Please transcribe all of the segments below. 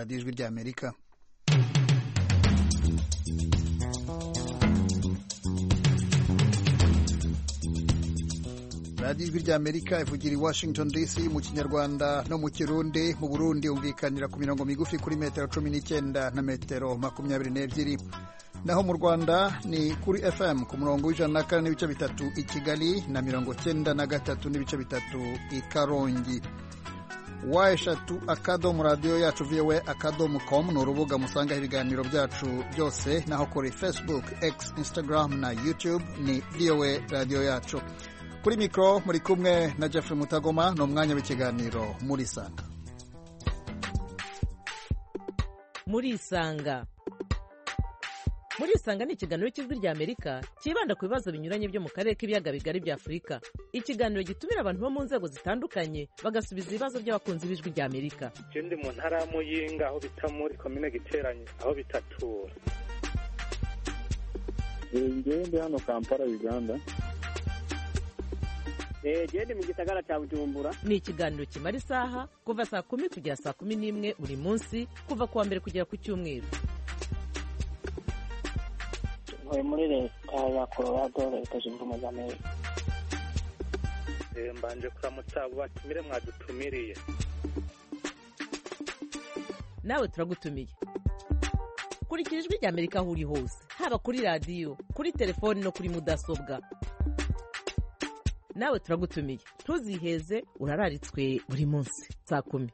radiyo ijwi ry'Amerika. radiyo ijwi ry'Amerika ivugira i Washington DC mu Kinyarwanda no mu Kirundi. Mu Burundi umvikanira ku mirongo migufi kuri metero 19 na metero 22, naho mu Rwanda ni kuri FM ku murongo w'104 n'ibice bitatu i Kigali na 93 n'ibice bitatu i Karongi. Eshatu akadomo radiyo yacu voa.com ni urubuga musanga ibiganiro byacu byose, naho kuri Facebook, X, Instagram na YouTube ni VOA radiyo yacu. Kuri mikro muri kumwe na Jeffrey Mutagoma, no mwanya w'ikiganiro muri Sanga. Muri Sanga ni ikiganiro cy'ijwi ry'Amerika kibanda ku bibazo binyuranye byo mu karere k'ibiyaga bigari bya Afurika. Ikiganiro gitumira abantu bo mu nzego zitandukanye bagasubiza ibibazo by'abakunzi b'ijwi ry'Amerika. Ndi mu ntara y'Amuyinga aho bita muri komine Giteranye aho bitatura. Ndi hano Kampala, Uganda. Ndi mu gisagara cya Bujumbura. Ni ikiganiro kimara isaha kuva saa 10 kugera saa 11 buri munsi, kuva kuwa mbere kugera ku cyumweru. Muri leta ya Colorado, leta zunze ubumwe za Amerika. Mbanje kuramutsa abo batumire mwadutumiriye. Nawe turagutumiye. Kurikira ijwi ry'Amerika aho uri hose, haba kuri radiyo, kuri telefoni no kuri mudasobwa. Nawe turagutumiye, ntuziheze, urararitswe buri munsi saa 10.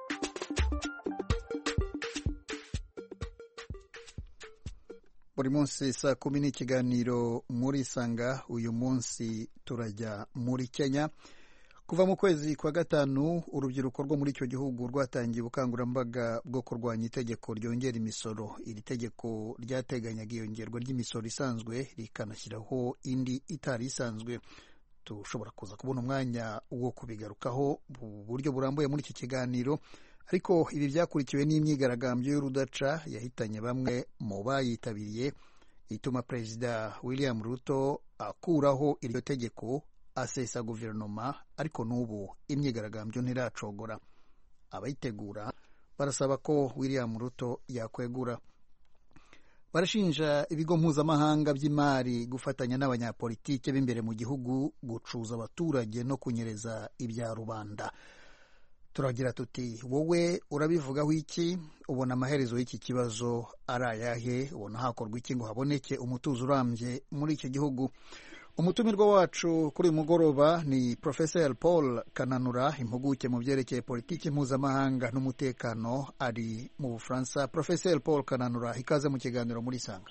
Buri munsi saa 10 ni ikiganiro muri Sanga. Uyu munsi turajya muri Kenya. Kuva mu kwezi kwa gatanu urubyiruko rwo muri icyo gihugu rwatangiye ubukangurambaga bwo kurwanya itegeko ryongera imisoro. Iri tegeko ryateganyaga iyongerwa ry'imisoro isanzwe rikanashyiraho indi itari isanzwe. Tushobora kuza kubona umwanya wo kubigarukaho mu buryo burambuye muri iki kiganiro, ariko ibi byakurikiwe n'imyigaragambyo y'urudaca yahitanye bamwe mu bayitabiriye, ituma Perezida William Ruto akuraho iryo tegeko asesa guverinoma, ariko n'ubu imyigaragambyo ntiracogora. Abayitegura barasaba ko William Ruto yakwegura. Barashinja ibigo mpuzamahanga by'imari gufatanya n'abanyapolitike b'imbere mu gihugu gucuza abaturage no kunyereza ibya rubanda. Turagira tuti, wowe urabivugaho iki? Ubona amaherezo y'iki kibazo ari ayahe? Ubona hakorwa iki ngo haboneke umutuzo urambye muri iki gihugu? Umutumirwa wacu kuri mugoroba ni Professor Paul Kananura, impuguke mu byerekeye politiki mpuzamahanga n'umutekano, ari mu Bufaransa. Professor Paul Kananura, ikaze mu kiganiro muri Sanga.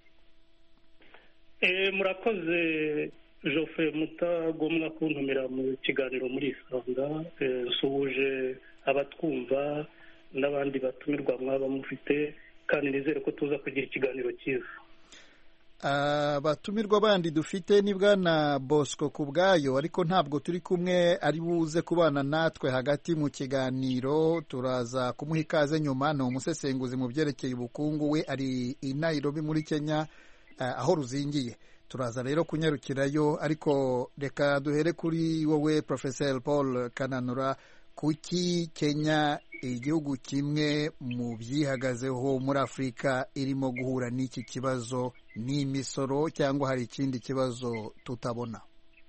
Murakoze Geoffrey Mutagomwa kuntumira mu kiganiro muri Sanga. Nsuhuje abatwumva n'abandi batumirwa mwaba mufite, kandi nizere ko tuza kugira ikiganiro cyiza. Abatumirwa bandi dufite ni Bwana Bosco Kubwayo, ariko ntabwo turi kumwe, ari buze kubana natwe hagati mu kiganiro. Turaza kumuha ikaze nyuma. Ni umusesenguzi mu byerekeye ubukungu, we ari i Nairobi muri Kenya aho ruzingiye. Turaza rero kunyarukirayo, ariko reka duhere kuri wowe Professor Paul Kananura. Kuki Kenya, igihugu kimwe mu byihagazeho muri Afurika, irimo guhura n'iki kibazo? Ni imisoro cyangwa hari ikindi kibazo tutabona?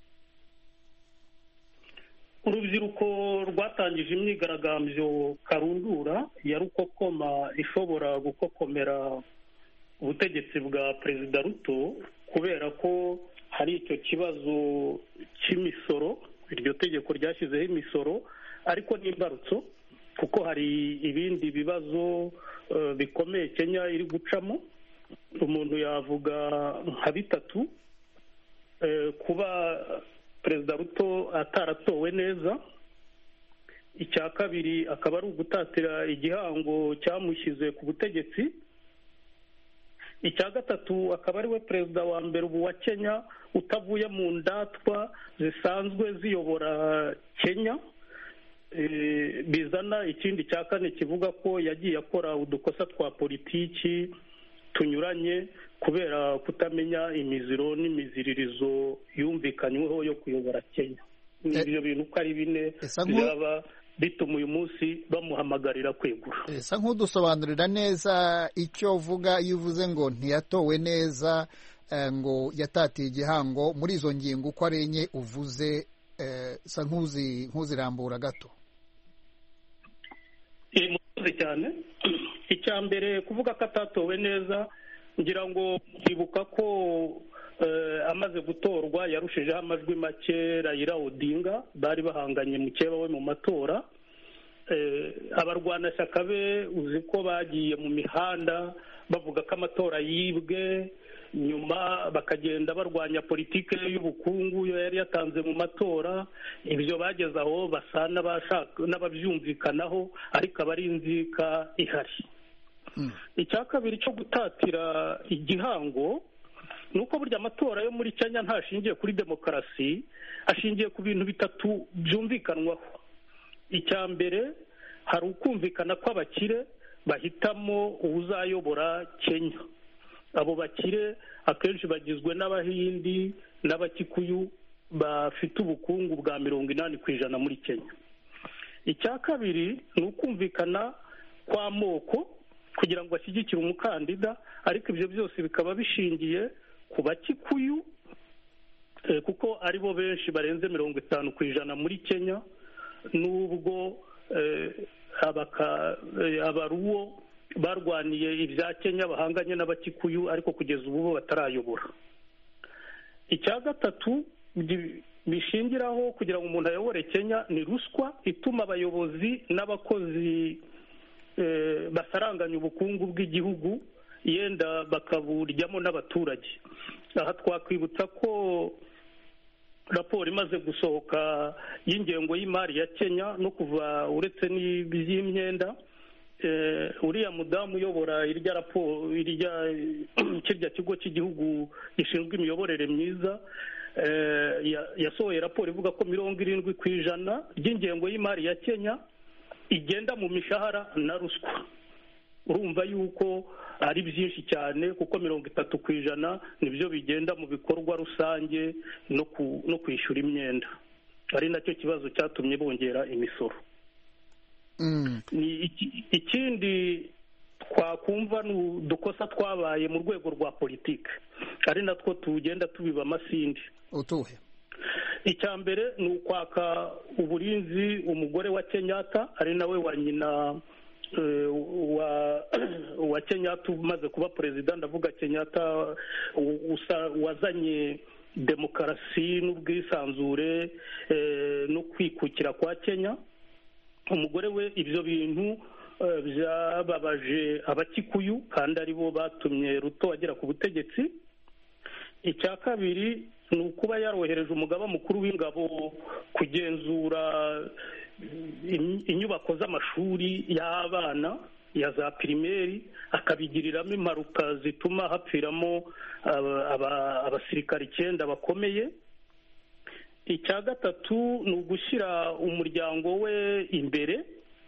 Urubyiruko rwatangije imyigaragambyo karundura ya rukokoma ishobora gukokomera ubutegetsi bwa Perezida Ruto, kubera ko hari icyo kibazo cy'imisoro. Iryo tegeko ryashyizeho imisoro, ariko n'imbarutso, kuko hari ibindi bibazo bikomeye Kenya iri gucamo. Umuntu yavuga nka bitatu. Kuba Perezida Ruto ataratowe neza. Icya kabiri akaba ari ugutatira igihango cyamushyize ku butegetsi. Icya gatatu akaba ari we perezida wa mbere ubu wa Kenya utavuye mu ndatwa zisanzwe ziyobora Kenya. Bizana ikindi cya kane kivuga ko yagiye akora udukosa twa politiki tunyuranye kubera kutamenya imiziro n'imiziririzo yumvikanyweho yo kuyobora Kenya. Ibyo bintu uko ari bine byaba bituma uyu munsi bamuhamagarira kwegura. Esa nk'udusobanurira neza icyo uvuga iyo uvuze ngo ntiyatowe neza, ngo yatatiye igihango, muri izo ngingo uko ari enye uvuze, sa nk'uzirambura gato. Murakoze cyane. Icya mbere kuvuga ko atatowe neza, ngira ngo kwibuka ko amaze gutorwa yarushijeho amajwi make Raila Odinga, bari bahanganye mukeba we mu matora. Abarwanashyaka be uzi ko bagiye mu mihanda bavuga ko amatora yibwe, nyuma bakagenda barwanya politike y'ubukungu yari yatanze mu matora. Ibyo bageze aho basa n'ababyumvikanaho, ariko aba ari inzika ihari. Icya kabiri cyo gutatira igihango ni uko burya amatora yo muri Kenya ntashingiye kuri demokarasi, ashingiye ku bintu bitatu byumvikanwaho. Icya mbere, hari ukumvikana ko abakire bahitamo uzayobora Kenya. Abo bakire akenshi bagizwe n'Abahindi n'Abakikuyu bafite ubukungu bwa 80% muri Kenya. Icya kabiri ni ukumvikana kw'amoko kugira ngo ashyigikire umukandida, ariko ibyo byose bikaba bishingiye ku Bakikuyu, kuko ari bo benshi barenze 50% muri Kenya, nubwo abaruwo barwaniye ibya Kenya bahanganye n'Abakikuyu, ariko kugeza ubu bo batarayobora. Icya gatatu bishingiraho kugira ngo umuntu ayobore Kenya ni ruswa ituma abayobozi n'abakozi basaranganya ubukungu bw'igihugu, yenda bakaburyamo n'abaturage. Aha twakwibutsa ko raporo imaze gusohoka y'ingengo y'imari ya Kenya no kuva uretse n'iby'imyenda, uriya mudamu uyobora irya raporo kirya kigo cy'igihugu gishinzwe imiyoborere myiza, yasohoye raporo ivuga ko 70% ry'ingengo y'imari ya Kenya igenda mu mishahara na ruswa. Urumva yuko ari byinshi cyane, kuko 30% nibyo bigenda mu bikorwa rusange no kwishyura imyenda, ari nacyo kibazo cyatumye bongera imisoro. Ikindi twakumva ni udukosa twabaye mu rwego rwa politiki, ari natwo tugenda tubiba amasindi. Utuhe? Icya mbere ni ukwaka uburinzi umugore wa Kenyatta, ari nawe wa nyina wa Kenyatta umaze kuba perezida, ndavuga Kenyatta wazanye demokarasi n'ubwisanzure no kwikukira kwa Kenya. Umugore we ibyo bintu byababaje Abakikuyu, kandi aribo batumye Ruto agera ku butegetsi. Icya kabiri ni ukuba yarohereje umugaba mukuru w'ingabo kugenzura inyubako z'amashuri y'abana ya za pirimeri, akabigiriramo impanuka zituma hapfiramo abasirikari 9 bakomeye. Icya gatatu ni ugushyira umuryango we imbere.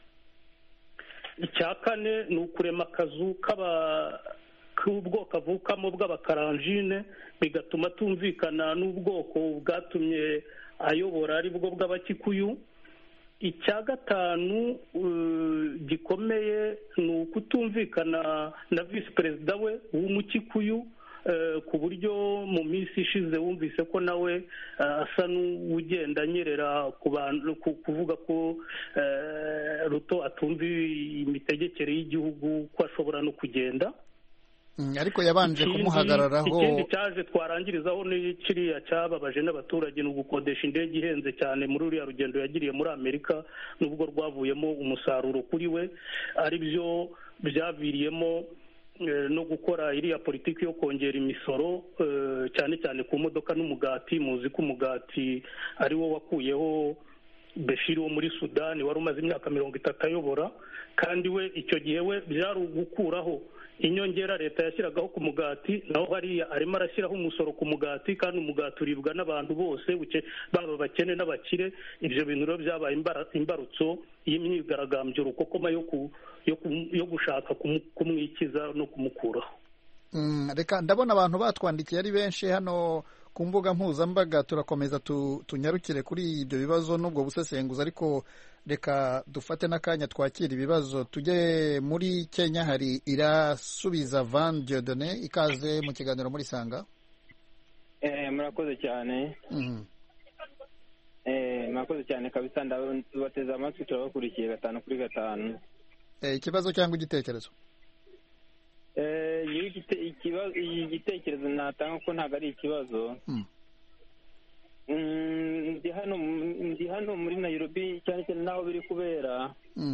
Icya kane ni ukurema akazu k'ubwoko avukamo bw'abakaranjine, bigatuma tumvikana n'ubwoko bwatumye ayobora ari bwo bw'Abakikuyu. Icya gatanu gikomeye ni ukutumvikana na visi perezida we w'Umukikuyu, ku buryo mu minsi ishize wumvise ko nawe asa n'ugenda anyerera ku bantu, kuvuga ko Ruto atumva imitegekere y'igihugu ko ashobora no kugenda. Ariko yabanje kumuhagararaho. Ikindi cyaje twarangirizaho ni kiriya cyababaje n'abaturage, ni ugukodesha indege ihenze cyane muri uriya rugendo yagiriye muri Amerika, nubwo rwavuyemo umusaruro kuri we, ari byo byaviriyemo no gukora iriya politiki yo kongera imisoro, cyane cyane ku modoka n'umugati. Muzi ko umugati ari wo wakuyeho Bashir wo muri Sudani wari umaze imyaka 30 ayobora, kandi we icyo gihe we byari ugukuraho inyongera leta yashyiragaho ku mugati, naho hariya arimo arashyiraho umusoro ku mugati, kandi umugati uribwa n'abantu bose, baba bakene n'abakire. Ibyo bintu rero byabaye imbarutso y'imyigaragambyo rukokoma yo gushaka kumwikiza no kumukuraho. Reka ndabona abantu batwandikiye ari benshi hano ku mbuga mpuzambaga turakomeza tunyarukire kuri ibyo bibazo n'ubwo busesenguzi, ariko reka dufate n'akanya twakira ibibazo. tujye muri Kenya, hari Irasubiza Van Dieudonné, ikaze mu kiganiro muri Sanga. Murakoze cyane. Murakoze cyane kabisa, ndabateze amatwi, turabakurikiye 5/5. Ikibazo cyangwa igitekerezo? Igitekerezo natanga ko ntabwo ari ikibazo. Ndi hano muri Nairobi, cyane cyane naho biri kubera.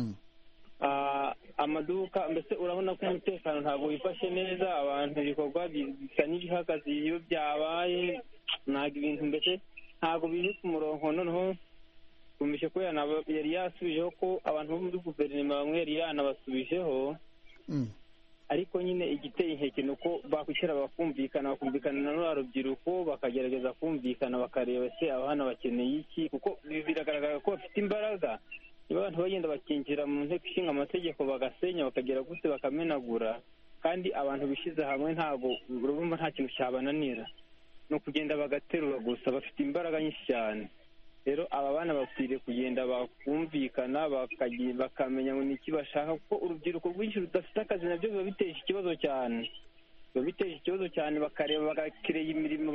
Amaduka mbese urabona ko umutekano ntabwo wifashe neza, abantu ibikorwa bisa n'ibihagaze iyo byabaye, ntabwo ibintu mbese ntabwo biri ku murongo. Noneho twumvise ko yari yasubijeho ko abantu bo muri guverinoma bamwe yari yanabasubijeho, ariko nyine igiteye inkeke ni uko bakwishyira bakumvikana na rwa rubyiruko, bakagerageza kumvikana bakareba se abana bakeneye iki, kuko biragaragara ko bafite imbaraga. Niba abantu bagenda bakinjira mu nteko ishinga amategeko bagasenya bakagera gute bakamenagura, kandi abantu bishyize hamwe ntabwo urumva nta kintu cyabananira, no kugenda bagaterura gusa, bafite imbaraga nyinshi cyane. Rero aba bana bakwiriye kugenda bakumvikana bakamenya ngo ni iki bashaka, kuko urubyiruko rwinshi rudafite akazi nabyo biba biteje ikibazo cyane, bakareba bagakireye imirimo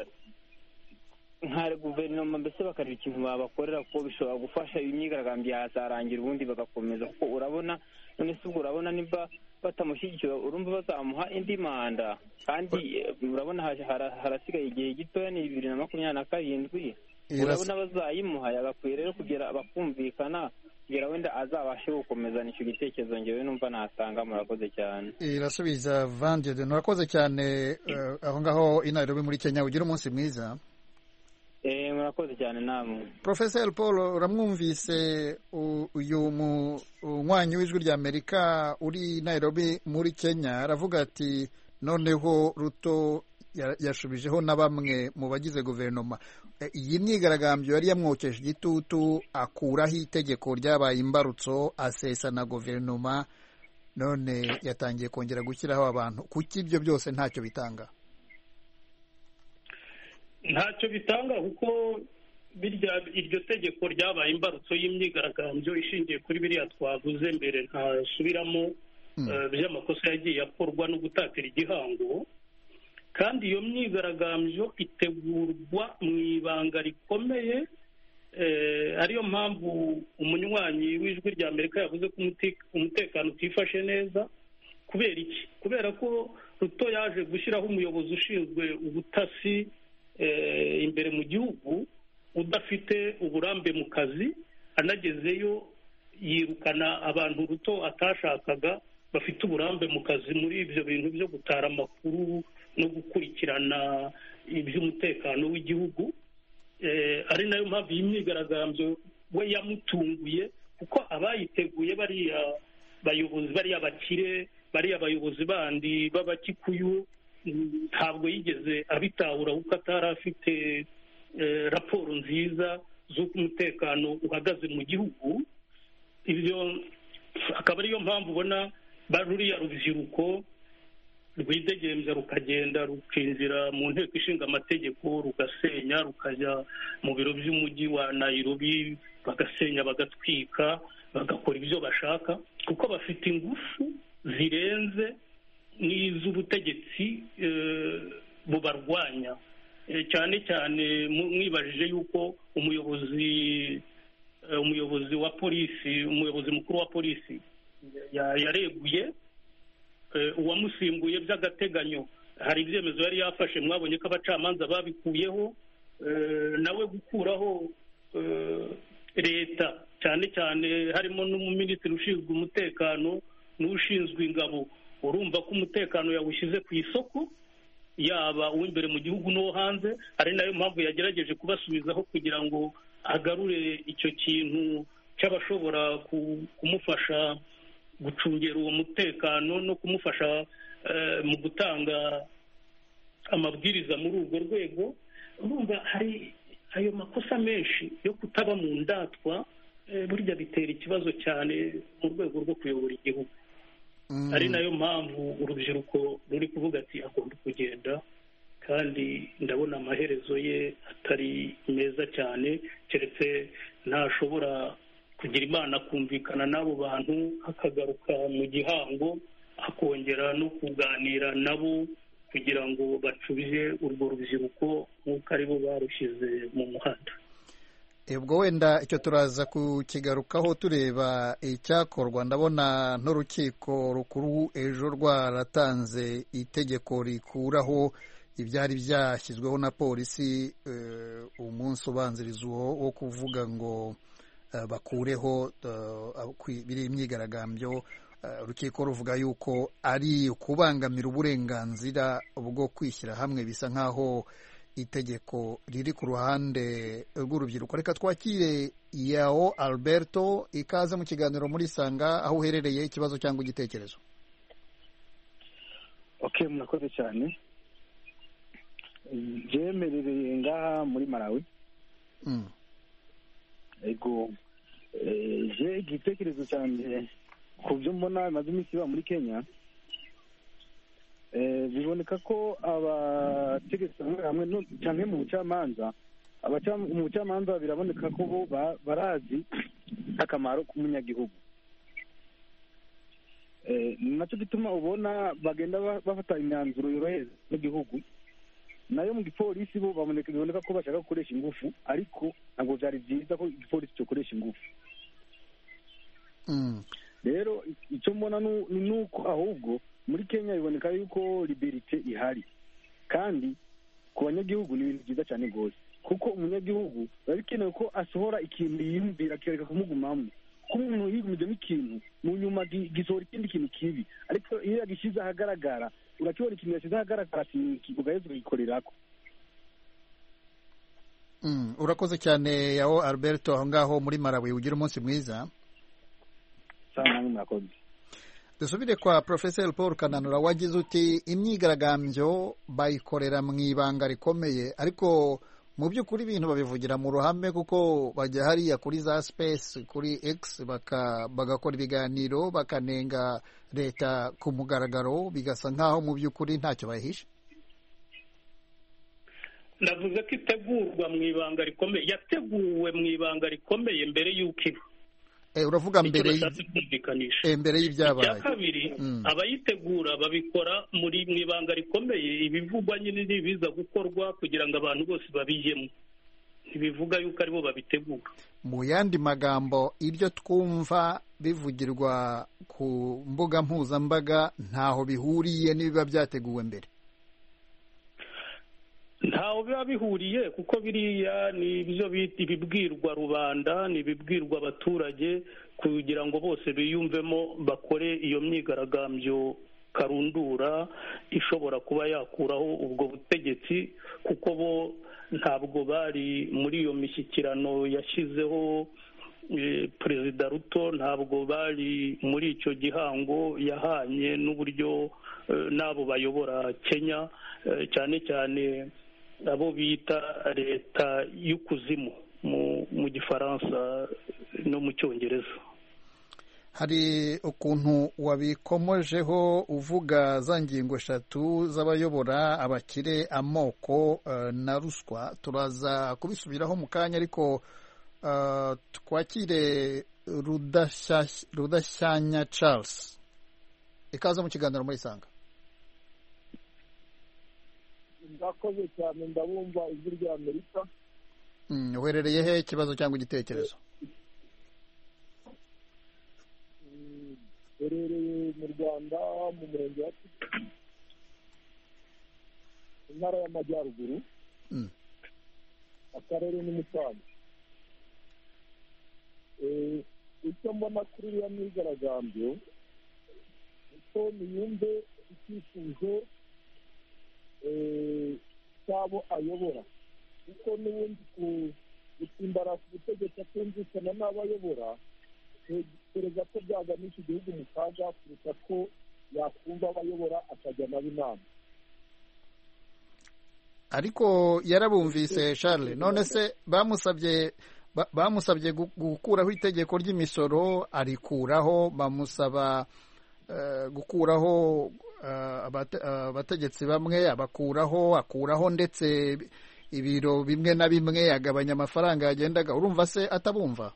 nka guverinoma mbese bakareba ikintu babakorera, kuko bishobora gufasha imyigaragambyo yazarangira ubundi bagakomeza. kuko urabona none se ubwo urabona niba batamushyigikira urumva bazamuha indi manda, kandi urabona harasigaye igihe gitoya, ni 2027. urabona bazayimuha, yagakwiye rero kugera bakumvikana kugira wenda azabashe gukomezana icyo gitekerezo. ngewe numva natanga. Murakoze cyane. Irasubiza Van Dieudonné, murakoze cyane aho ngaho i Nairobi muri Kenya. Ugira umunsi mwiza. Murakoze cyane namwe. Professor Paul, uramwumvise uyu munywanyi w'ijwi rya Amerika uri Nairobi muri Kenya, aravuga ati noneho Ruto yashubijeho na bamwe mu bagize guverinoma. Iyi myigaragambyo yari yamwokeje igitutu, akuraho itegeko ryabaye imbarutso, asesa na guverinoma, none yatangiye kongera gushyiraho abantu. Kuki ibyo byose ntacyo bitanga? Ntacyo bitanga kuko iryo tegeko ryabaye imbarutso y'imyigaragambyo ishingiye kuri biriya twavuze mbere, ntasubiramo by'amakosa yagiye akorwa no gutatira igihango. Kandi iyo myigaragambyo itegurwa mu ibanga rikomeye, ariyo mpamvu umunywanyi w'ijwi rya Amerika yavuze ko umutekano utifashe neza. Kubera iki? Kubera ko Ruto yaje gushyiraho umuyobozi ushinzwe ubutasi imbere mu gihugu udafite uburambe mu kazi, anagezeyo yirukana abantu Ruto atashakaga bafite uburambe mu kazi muri ibyo bintu byo gutara amakuru no gukurikirana iby'umutekano w'igihugu. Ari nayo mpamvu iyi myigaragambyo we yamutunguye, kuko abayiteguye bariya bayobozi, bariya bakire, bariya bayobozi bandi b'abakikuyu, ntabwo yigeze abitahura kuko atari afite raporo nziza z'uko umutekano uhagaze mu gihugu. Ibyo akaba ariyo mpamvu ubona ruriya rubyiruko rwidegembya rukagenda rukinjira mu nteko ishinga amategeko, rugasenya, rukajya mu biro by'umujyi wa Nairobi, bagasenya, bagatwika, bagakora ibyo bashaka, kuko bafite ingufu zirenze n'iz'ubutegetsi bubarwanya. Cyane cyane mwibajije yuko umuyobozi wa polisi, umuyobozi mukuru wa polisi yareguye uwamusimbuye by'agateganyo. Hari ibyemezo yari yafashe, mwabonye ko abacamanza babikuyeho, nawe gukuraho leta, cyane cyane harimo n'umuminisitiri ushinzwe umutekano n'ushinzwe ingabo. Urumva ko umutekano yawushyize ku isoko, yaba uw'imbere mu gihugu n'uwo hanze. ari nayo mpamvu yagerageje kubasubizaho kugira ngo agarure icyo kintu cy'abashobora kumufasha gucungera uwo mutekano no kumufasha mu gutanga amabwiriza muri urwo rwego. Urumva hari ayo makosa menshi yo kutaba mu ndatwa, burya bitera ikibazo cyane mu rwego rwo kuyobora igihugu. ari nayo mpamvu urubyiruko ruri kuvuga ati agomba kugenda kandi ndabona amaherezo ye atari meza cyane, keretse ntashobora kugira imana akumvikana n'abo bantu akagaruka mu gihango akongera no kuganira nabo kugira ngo bacubize urwo rubyiruko nk'uko aribo barushyize mu muhanda. ubwo wenda icyo turaza kukigarukaho tureba icyakorwa. ndabona n'urukiko rukuru ejo rwaratanze itegeko rikuraho ibyari byashyizweho na polisi umunsi ubanziriza wo kuvuga ngo bakureho biri imyigaragambyo. urukiko ruvuga yuko ari ukubangamira uburenganzira bwo kwishyira hamwe, bisa nk'aho itegeko riri ku ruhande rw'urubyiruko. Reka twakire Yao Alberto, ikaze mu kiganiro muri Sanga, aho uherereye, ikibazo cyangwa igitekerezo. Okay, murakoze cyane. Jemerereye ngaha muri Malawi. Ego je igitekerezo cyane ku byo mbona maze iminsi ba muri Kenya, biboneka ko abategetsi hamwe cyane mu bucamanza biraboneka ko bo barazi akamaro k'umunyagihugu. Nacyo gituma ubona bagenda bafata imyanzuro yoroheza n'igihugu, nayo mu gipolisi bo biboneka ko bashaka gukoresha ingufu, ariko ntabwo byari byiza ko igipolisi cyokoresha ingufu. Rero icyo mbona ni uko ahubwo muri Kenya biboneka yuko liberite ihari, kandi ku banyagihugu ni ibintu byiza cyane rwose, kuko umunyagihugu biba bikenewe ko asohora ikintu yiyumvira akareka kumugumamo. Kuko umuntu yigumijemo ikintu mu nyuma gisohora ikindi kintu kibi, ariko iyo yagishyize ahagaragara urakibona ikintu yashyize ahagaragara ugaheza ukagikorerako. Urakoze cyane Yao Alberto aho ngaho muri Malawi. ugira umunsi mwiza. Dusubire kwa Professor Paul Kananura, wagize uti imyigaragambyo bayikorera mu ibanga rikomeye, ariko mu by'ukuri ibintu babivugira mu ruhame, kuko bajya hariya kuri za space kuri X bagakora ibiganiro bakanenga leta ku mugaragaro, bigasa nk'aho mu by'ukuri ntacyo bahishe. Ndavuze ko itegurwa mu ibanga rikomeye, yateguwe mu ibanga rikomeye mbere y'uko iba. Uravuga mbere y'ibyabaye. Icya kabiri, abayitegura babikora mu ibanga rikomeye. Ibivugwa nyine ntibiza gukorwa kugira ngo abantu bose babijyemo, ntibivuga yuko aribo babitegura. Mu yandi magambo, ibyo twumva bivugirwa ku mbuga mpuzambaga ntaho bihuriye n'ibiba byateguwe mbere. Ntaho biba bihuriye, kuko biriya ni ibyo ibibwirwa rubanda, ni ibibwirwa abaturage kugira ngo bose biyumvemo bakore iyo myigaragambyo karundura ishobora kuba yakuraho ubwo butegetsi, kuko bo ntabwo bari muri iyo mishyikirano yashyizeho Perezida Ruto, ntabwo bari muri icyo gihango yahanye n'uburyo n'abo bayobora Kenya, cyane cyane abo bita leta y'ukuzimu mu gifaransa no mu cyongereza. Hari ukuntu wabikomojeho uvuga za ngingo eshatu z'abayobora, abakire, amoko na ruswa. Turaza kubisubiraho mu kanya, ariko twakire Rudashyanya Charles, ikaze mu kiganiro muri Sanga. Ndakoze cyane, ndabumva ijwi rya Amerika. Uherereye he, ikibazo cyangwa igitekerezo? Uherereye mu Rwanda mu murenge wa Kigali, intara y'Amajyaruguru, akarere ni Musanze. Icyo mbona kuri iriya myigaragambyo, uko niyumve icyifuzo cyabo ayobora, kuko n'ubundi gutsimbara ku butegetsi atumvikana n'abayobora, perezida ko byaganisha igihugu mu kaga kuruta ko yakumva abayobora akajya nabo inama. Ariko yarabumvise Charles, none se bamusabye gukuraho itegeko ry'imisoro, arikuraho. Bamusaba gukuraho abategetsi bamwe akuraho ndetse ibiro bimwe na bimwe agabanya amafaranga yagendaga. Urumva se atabumva?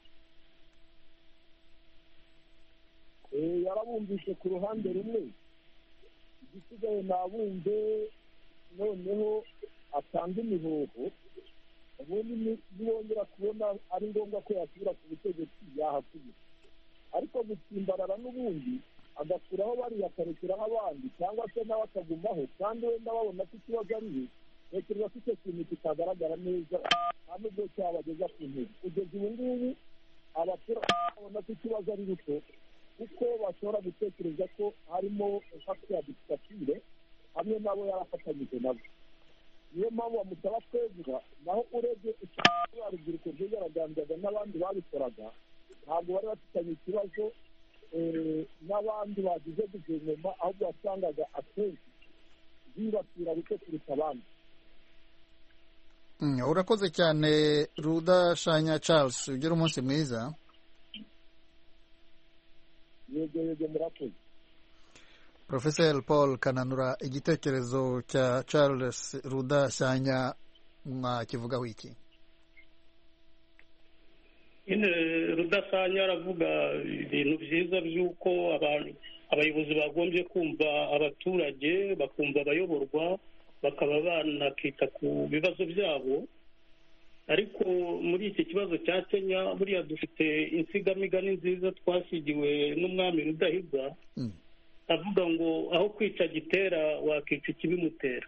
yarabumvise ku ruhande rumwe, igisigaye nabumve noneho atanga imihoho, ubundi nibongera kubona ari ngombwa ko yasubira ku butegetsi yahasubira, ariko gutsimbarara n'ubundi agakuraho bariya akarekeraho abandi cyangwa se nawe akagumaho kandi wenda babona ko ikibazo ari we, ntekereza ko icyo kintu kitagaragara neza nta nubwo cyabageza ku ntego. Kugeza ubu ngubu abaturage babona ko ikibazo ari ruto, kuko bashobora gutekereza ko harimo impaka ya diktatire hamwe nabo yarafatanyije nabo. Niyo mpamvu bamusaba kwegura, naho urebye ikibazo urubyiruko rwigaragambyaga n'abandi babikoraga ntabwo bari bafitanye ikibazo n'abandi bagize guverinoma, ahubwo wasangaga akenshi bibasira bike kuruta abandi. Urakoze cyane Rudashanya Charles, ugire umunsi mwiza. Yego murakoze. Professor Paul Kananura, igitekerezo cya Charles Rudashanya mwakivugaho iki? Rudasanya aravuga ibintu byiza by'uko abayobozi bagombye kumva abaturage, bakumva abayoborwa, bakaba banakita ku bibazo byabo. Ariko muri iki kibazo cya Kenya buriya dufite insigamigani nziza twasigiwe n'umwami Rudahigwa, avuga ngo aho kwica gitera wakica ikibimutera.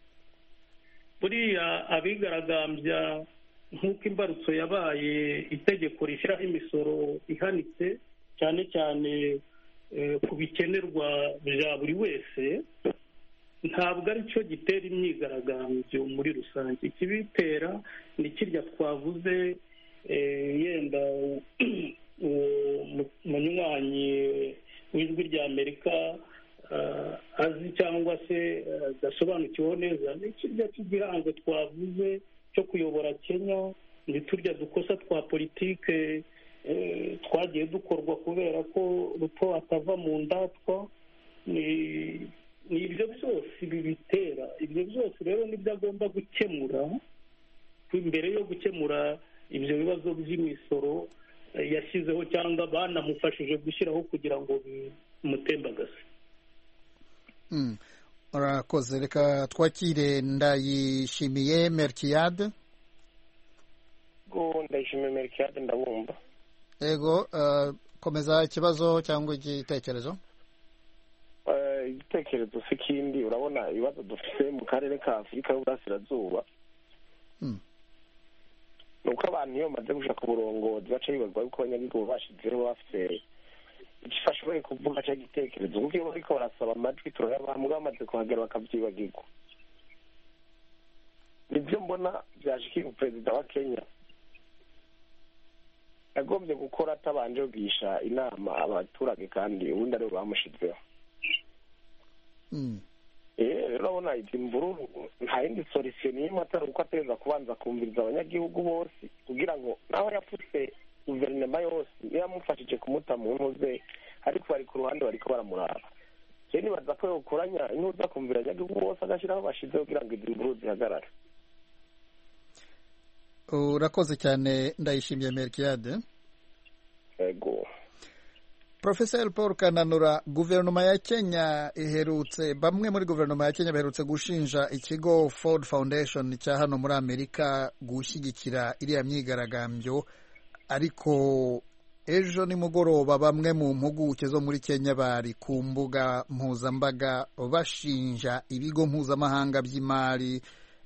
Buriya abigaragambya nk'uko imbarutso yabaye itegeko rishyiraho imisoro ihanitse cyane cyane ku bikenerwa bya buri wese, ntabwo ari cyo gitera imyigaragambyo muri rusange. Ikibitera ni kirya twavuze, yenda umunywanyi w'ijwi rya Amerika azi cyangwa se adasobanukiweho neza, ni kirya cy'igihango twavuze cyo kuyobora Kenya, ni turya dukosa twa politike twagiye dukorwa kubera ko Ruto atava mu ndatwa. Ni ibyo byose bibitera. Ibyo byose rero nibyo agomba gukemura mbere yo gukemura ibyo bibazo by'imisoro yashyizeho cyangwa banamufashije gushyiraho kugira ngo bimutembagaze. Urakoze. Reka twakire Ndayishimiye Melchiade. Ndayishimiye Melchiade, ndabumva. Yego, komeza ikibazo cyangwa igitekerezo. Igitekerezo si kindi, urabona ibibazo dufite mu karere ka Afurika y'Uburasirazuba ni uko abantu iyo bamaze gushaka uburongozi baca bibazwa yuko abanyagihugu bashizeho bafite igifashoboye kuvuga cya gitekerezo, kuko iyo bariko barasaba amajwi turayabambwa bamaze kuhagera bakabyibagirwa. nibyo mbona byashikiye perezida wa Kenya yagombye gukora atabanje kugisha inama abaturage kandi ubundi ari bamushizeho. Urabona izi mvururu nta yindi solution n'imwe atari uko ateza kubanza kumviriza abanyagihugu bose kugira ngo naho yapfutse guverinoma yose yamufashije kumuta mu ntuze, ariko bari ku ruhande bariko baramuraba. Nibaza ko yokoranya intuza kumvira abanyagihugu bose agashyiraho bashizeho kugira ngo izi mvururu zihagarare. Urakoze cyane Ndayishimiye Melchiade. Yego. Professor Paul Kananura, guverinoma ya Kenya iherutse, bamwe muri guverinoma ya Kenya baherutse gushinja ikigo Ford Foundation cya hano muri Amerika gushyigikira iriya myigaragambyo, ariko ejo nimugoroba bamwe mu mpuguke zo muri Kenya bari ku mbuga mpuzambaga bashinja ibigo mpuzamahanga by'imari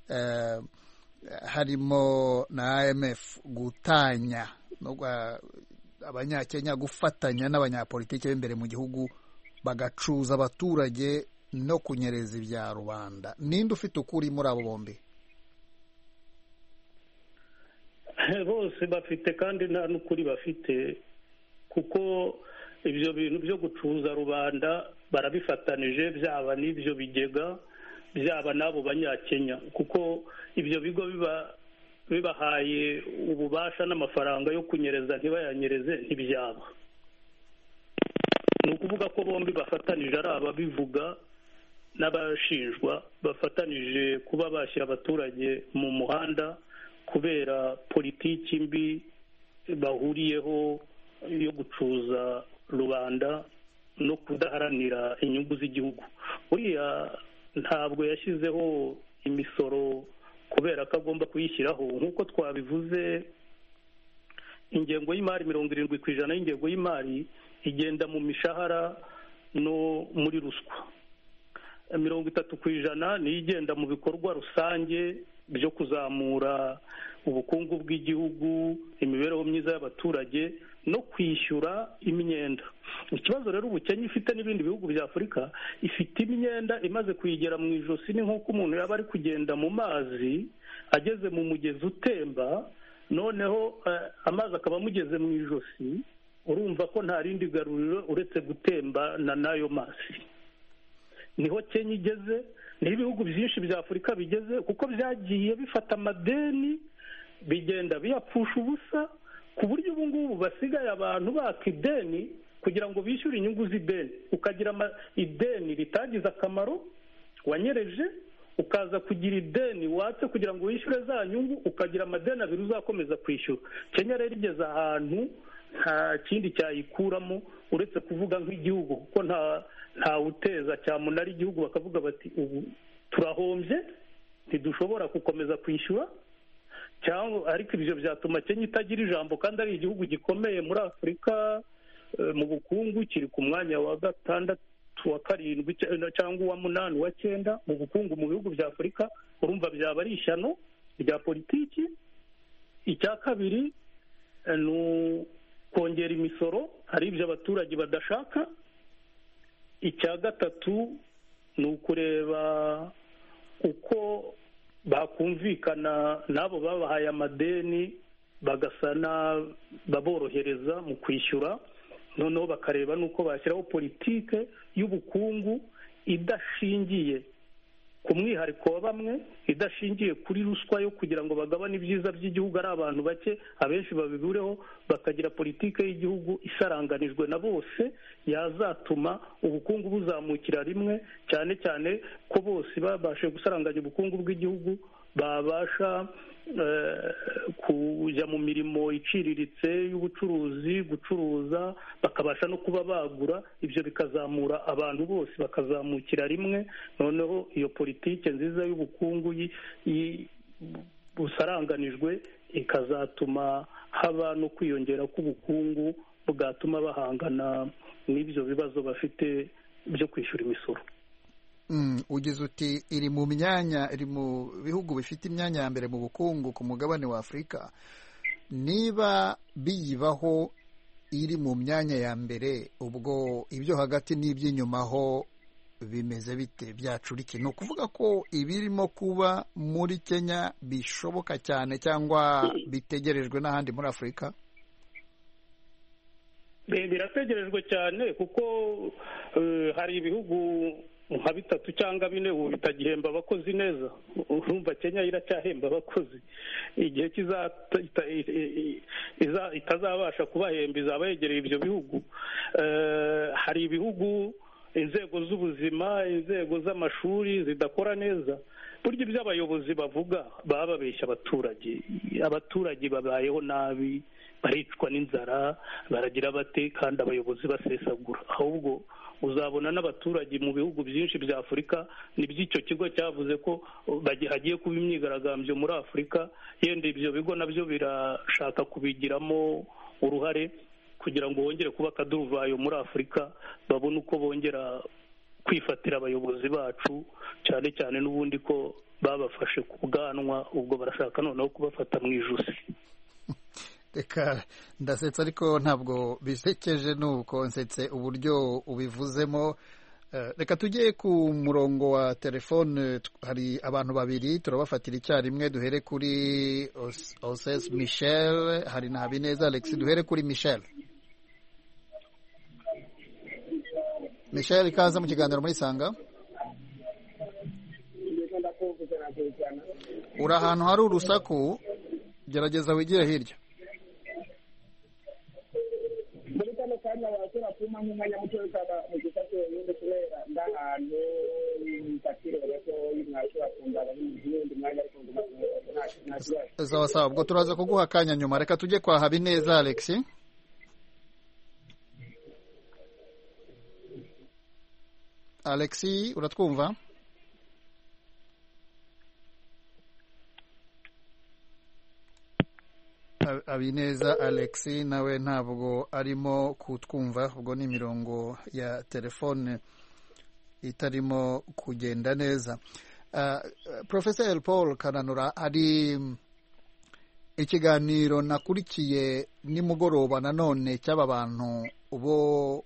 harimo na IMF gutanya abanyakenya gufatanya n'abanyapolitiki b'imbere mu gihugu bagacuza abaturage no kunyereza ibya rubanda. Ninde ufite ukuri muri abo bombi? Bose bafite kandi nta n'ukuri bafite, kuko ibyo bintu byo gucuza rubanda barabifatanije, byaba n'ibyo bigega byaba n'abo banyakenya, kuko ibyo bigo bibahaye ububasha n'amafaranga yo kunyereza ntibayanyereze ntibyaba. Ni ukuvuga ko bombi bafatanije, ari ababivuga n'abashinjwa bafatanije kuba bashyira abaturage mu muhanda kubera politiki mbi bahuriyeho yo gucuza rubanda no kudaharanira inyungu z'igihugu. Uriya ntabwo yashyizeho imisoro kubera ko agomba kuyishyiraho. Nk'uko twabivuze, ingengo y'imari 70% y'ingengo y'imari igenda mu mishahara no muri ruswa. 30% niyo igenda mu bikorwa rusange byo kuzamura ubukungu bw'igihugu, imibereho myiza y'abaturage no kwishyura imyenda. Ikibazo rero ubukenya ifite n'ibindi bihugu bya Afurika, ifite imyenda imaze kuyigera mu ijosi. Ni nk'uko umuntu yaba ari kugenda mu mazi ageze mu mugezi utemba, noneho amazi akaba amugeze mu ijosi, urumva ko nta rindi garuriro uretse gutemba n'ayo mazi. Niho Kenya igeze, niho ibihugu byinshi bya Afurika bigeze, kuko byagiye bifata amadeni bigenda biyapfusha ubusa, ku buryo ubu ngubu basigaye abantu baka ideni kugira ngo bishyure inyungu z'ideni. Ukagira ideni ritagize akamaro wanyereje, ukaza kugira ideni watse kugira ngo wishyure za nyungu, ukagira amadeni abiri uzakomeza kwishyura. Kenya rero igeze ahantu nta kindi cyayikuramo uretse kuvuga nk'igihugu, kuko nta uteza cyamunara igihugu bakavuga bati ubu turahombye ntidushobora gukomeza kwishyura, cyangwa ariko ibyo byatuma Kenya itagira ijambo, kandi ari igihugu gikomeye muri Afurika mu bukungu, kiri ku mwanya wa 6, wa 7 cyangwa uwa 8, wa 9 mu bukungu mu bihugu bya Afurika. Urumva byaba ari ishyano rya politiki. Icya kabiri ni kongera imisoro, hari ibyo abaturage badashaka. Icya gatatu ni ukureba uko bakumvikana n'abo babahaye amadeni, bagasa baborohereza mu kwishyura, noneho bakareba n'uko bashyiraho politike y'ubukungu idashingiye ku mwihariko wa bamwe, idashingiye kuri ruswa yo kugira ngo bagabane ibyiza by'igihugu ari abantu bake abenshi babibureho, bakagira politike y'igihugu isaranganijwe na bose, yazatuma ubukungu buzamukira rimwe, cyane cyane ko bose babashe gusaranganya ubukungu bw'igihugu, babasha kujya mu mirimo iciriritse y'ubucuruzi, gucuruza, bakabasha no kuba bagura. Ibyo bikazamura abantu bose, bakazamukira rimwe. Noneho iyo politike nziza y'ubukungu busaranganijwe ikazatuma haba no kwiyongera k'ubukungu bwatuma bahangana n'ibyo bibazo bafite byo kwishyura imisoro. Ugize uti iri mu bihugu bifite imyanya ya mbere mu bukungu ku mugabane wa Afurika. Niba biyibaho iri mu myanya ya mbere, ubwo ibyo hagati n'iby'inyuma ho bimeze bite, byacurike? Ni ukuvuga ko ibirimo kuba muri Kenya bishoboka cyane cyangwa bitegerejwe n'ahandi muri Afurika? Birategerejwe cyane, kuko hari ibihugu nka 3 cyangwa 4 ubu bitagihemba abakozi neza. Urumva Kenya iracyahemba abakozi. Igihe itazabasha kubahemba izaba yegereye ibyo bihugu. Hari ibihugu inzego z'ubuzima, inzego z'amashuri zidakora neza. Burya ibyo abayobozi bavuga baba babeshya abaturage. Abaturage babayeho nabi, baricwa n'inzara, baragira bate, kandi abayobozi basesagura. Ahubwo uzabona n'abaturage mu bihugu byinshi bya Afurika, n'iby'icyo kigo cyavuze ko hagiye kuba imyigaragambyo muri Afurika, yenda ibyo bigo nabyo birashaka kubigiramo uruhare kugira ngo bongere kuba akaduruvayo muri Afurika, babone uko bongera kwifatira abayobozi bacu, cyane cyane n'ubundi ko babafashe ku bwanwa, ubwo barashaka noneho kubafata mu ijosi. Reka ndasetsa ariko ntabwo bisekeje, nuko nsetse uburyo ubivuzemo. Reka tujye ku murongo wa telefone, hari abantu babiri turabafatira icyarimwe. Duhere kuri Oses Michel, hari na Habineza Alex. Duhere kuri Michel. Michel, ikaza mu kiganiro muri Sanga. Uri ahantu hari urusaku, gerageza wigire hirya. muri kano kanya wakora kuma nk'umwanya muto ukaba mu gisate wenyine kubera ndahantu mfatire gato mwashobora kundana n'undi mwanya ariko nta kibazo. Sawa ubwo turaza kuguha akanya nyuma. Reka tujye kwa Habineza Alex. Alexi, uratwumva? Habineza Alexi nawe ntabwo arimo kutwumva, ubwo ni imirongo ya telefone itarimo kugenda neza. Professor Paul Kananura, hari ikiganiro nakurikiye nimugoroba nanone cy'aba bantu bo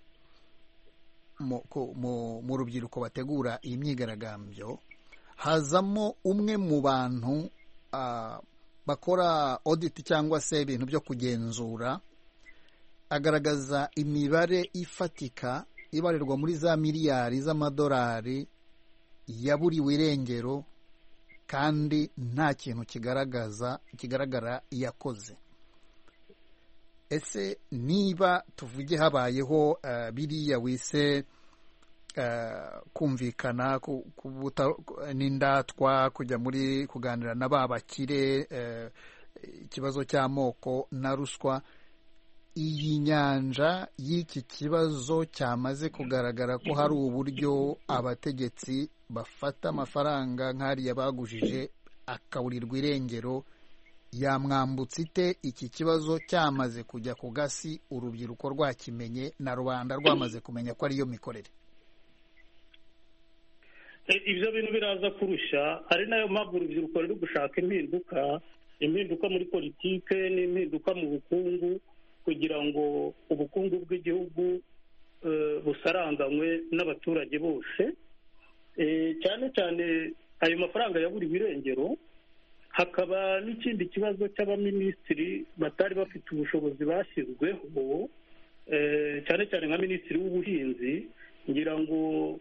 mu rubyiruko bategura iyi myigaragambyo. Hazamo umwe mu bantu bakora audit cyangwa se ibintu byo kugenzura, agaragaza imibare ifatika ibarirwa muri za miliyari z'amadolari yaburiwe irengero kandi nta kintu kigaragara yakoze. Ese niba tuvuge habayeho biriya wise kumvikana n'indatwa, kujya muri kuganira na ba bakire, ikibazo cy'amoko na ruswa, iyi nyanja y'iki kibazo cyamaze kugaragara ko hari uburyo abategetsi bafata amafaranga nk'ariya bagujije akaburirwa irengero, yamwambutse ite iki kibazo cyamaze kujya ku gasi, urubyiruko rwakimenye na rubanda rwamaze kumenya ko ariyo mikorere? Ibyo bintu biraza kurusha, ari nayo mpamvu urubyiruko ruri gushaka impinduka muri politike n'impinduka mu bukungu, kugira ngo ubukungu bw'igihugu busaranganywe n'abaturage bose. Cyane cyane ayo mafaranga yaburiwe irengero. Hakaba n'ikindi kibazo cy'abaminisitiri batari bafite ubushobozi bashyizweho, cyane cyane nka minisitiri w'ubuhinzi, ngira ngo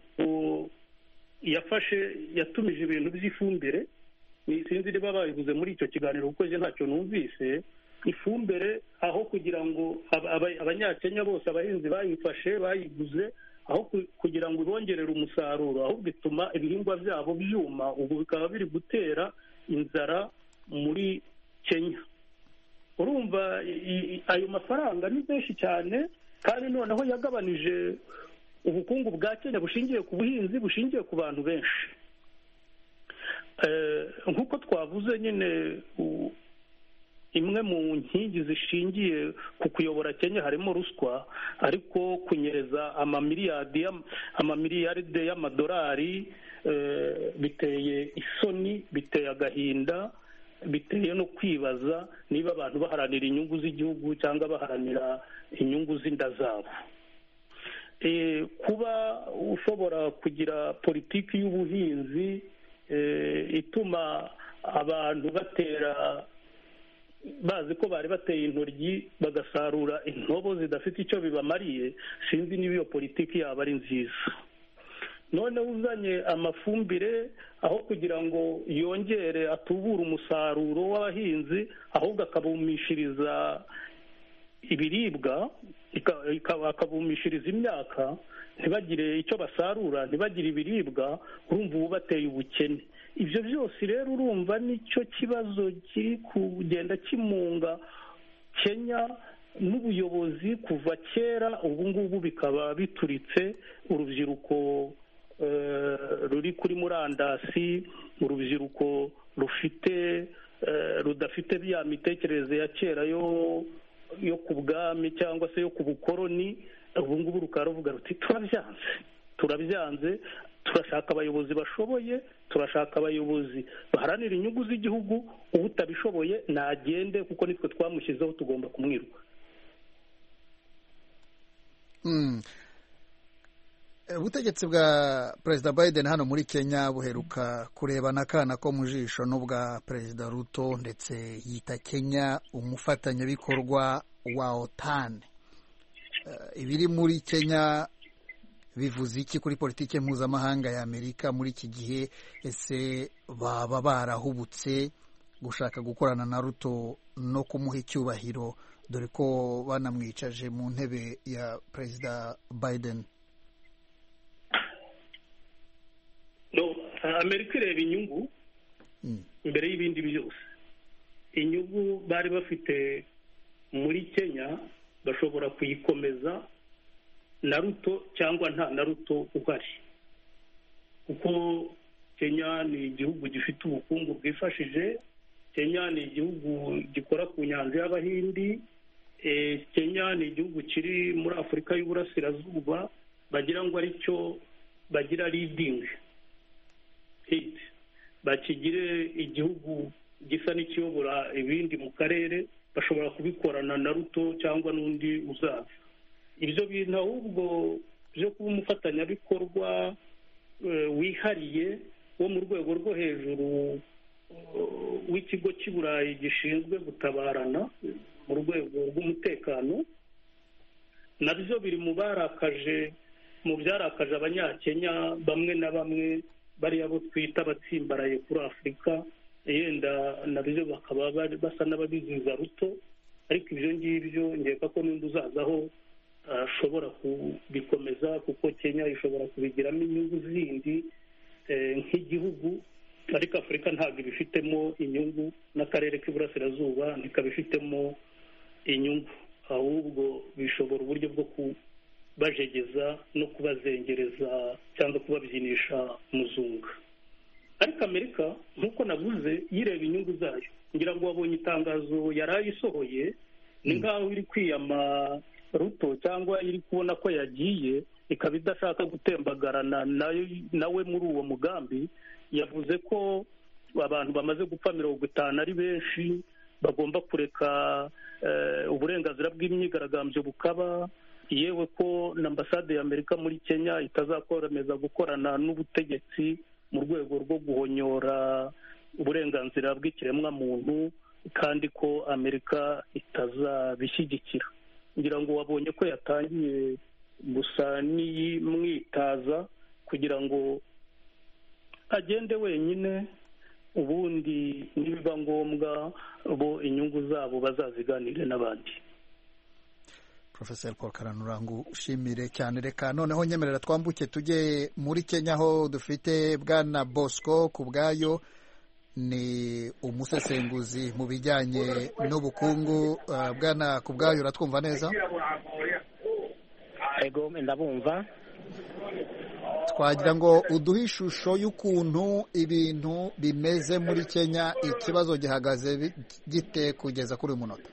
yatumije ibintu by'ifumbire. Sinzi niba babivuze muri icyo kiganiro kuko je ntacyo numvise. Ifumbire aho kugira ngo abanyakenya bose abahinzi bayifashe bayiguze, aho kugira ngo ibongerere umusaruro, ahubwo bituma ibihingwa byabo byuma. Ubu bikaba biri gutera inzara muri Kenya. Urumva ayo mafaranga ni menshi cyane, kandi noneho yagabanije ubukungu bwa Kenya bushingiye ku buhinzi, bushingiye ku bantu benshi. Nk'uko twavuze nyine, imwe mu nkingi zishingiye ku kuyobora Kenya harimo ruswa, ariko kunyereza amamiliyaride y'amadolari biteye isoni, biteye agahinda, biteye no kwibaza niba abantu baharanira inyungu z'igihugu cyangwa baharanira inyungu z'inda zabo. Kuba ushobora kugira politiki y'ubuhinzi ituma abantu bazi ko bari bateye intoryi bagasarura intobo zidafite icyo bibamariye, sinzi niba iyo politiki yaba ari nziza. None uzanye amafumbire aho kugira ngo yongere atubure umusaruro w'abahinzi, ahubwo akabumishiriza ibiribwa, akabumishiriza imyaka, ntibagire icyo basarura, ntibagire ibiribwa, urumva ubu bateye ubukene. Ibyo byose rero urumva nicyo kibazo kiri kugenda kimunga Kenya n'ubuyobozi kuva kera, ubu ngubu bikaba bituritse. Urubyiruko ruri kuri murandasi, urubyiruko rudafite ya mitekerereze ya kera yo ku bwami cyangwa se yo ku bukoroni, ubu ngubu rukaba ruvuga ruti turabyanze, turashaka abayobozi bashoboye, turashaka abayobozi baharanira inyungu z'igihugu, utabishoboye nagende kuko nitwe twamushyizeho, tugomba kumwiruka. Ubutegetsi bwa Perezida Biden hano muri Kenya buheruka kurebana akana ko mu jisho n'ubwa Perezida Ruto, ndetse yita Kenya umufatanyabikorwa wa OTAN. Ibiri muri Kenya bivuze iki kuri politiki mpuzamahanga ya Amerika muri iki gihe? Ese baba barahubutse gushaka gukorana na Ruto no kumuha icyubahiro dore ko banamwicaje mu ntebe ya perezida Biden? Amerika ireba inyungu mbere y'ibindi byose. Inyungu bari bafite muri Kenya bashobora kuyikomeza na ruto cyangwa nta na ruto uhari, kuko Kenya ni igihugu gifite ubukungu bwifashije. Kenya ni igihugu gikora ku nyanja y'Abahindi. Kenya ni igihugu kiri muri Afurika y'Uburasirazuba, bagira ngo aricyo bagira leading hit, bakigire igihugu gisa n'ikiyobora ibindi mu karere. Bashobora kubikorana na ruto cyangwa n'undi uzaza. Ibyo bintu ahubwo byo kuba umufatanyabikorwa wihariye wo mu rwego rwo hejuru w'ikigo cy'i Burayi gishinzwe gutabarana mu rwego rw'umutekano, nabyo biri mu byarakaje abanyakenya bamwe na bamwe, bariya bo twita abatsimbaraye kuri Afurika. Yenda nabyo bakaba basa n'ababiziza ruto, ariko ibyo ngibyo ngeka ko n'undi uzazaho ashobora kubikomeza, kuko Kenya ishobora kubigiramo inyungu zindi nk'igihugu, ariko Afurika ntabwo ibifitemo inyungu, n'akarere k'iburasirazuba ntikabifitemo inyungu, ahubwo bishobora uburyo bwo kubajegeza no kubazengereza cyangwa kubabyinisha umuzungu. Ariko Amerika nk'uko navuze yireba inyungu zayo. Ngira ngo wabonye itangazo yari ayisohoye, ni nk'aho iri kwiyama ruto cyangwa iri kubona ko yagiye, ikaba idashaka gutembagarana nawe muri uwo mugambi. Yavuze ko abantu bamaze gupfa 50 ari benshi, bagomba kureka uburenganzira bw'imyigaragambyo bukaba, yewe ko na ambasade ya Amerika muri Kenya itazakomeza gukorana n'ubutegetsi mu rwego rwo guhonyora uburenganzira bw'ikiremwa muntu, kandi ko Amerika itazabishyigikira. Ngira ngo wabonye ko yatangiye gusa n'iyimwitaza kugira ngo agende wenyine, ubundi nibiba ngombwa bo inyungu zabo bazaziganire n'abandi. Professor Paul Karanurangu, ushimire cyane. Reka noneho nyemerera twambuke tujye muri Kenya, aho dufite Bwana Bosco Kubwayo, ni umusesenguzi mu bijyanye n'ubukungu. Bwana Kubwayo, uratwumva neza? Ego, ndabumva. Twagira ngo uduhe ishusho y'ukuntu ibintu bimeze muri Kenya, ikibazo gihagaze gite kugeza kuri uyu munota.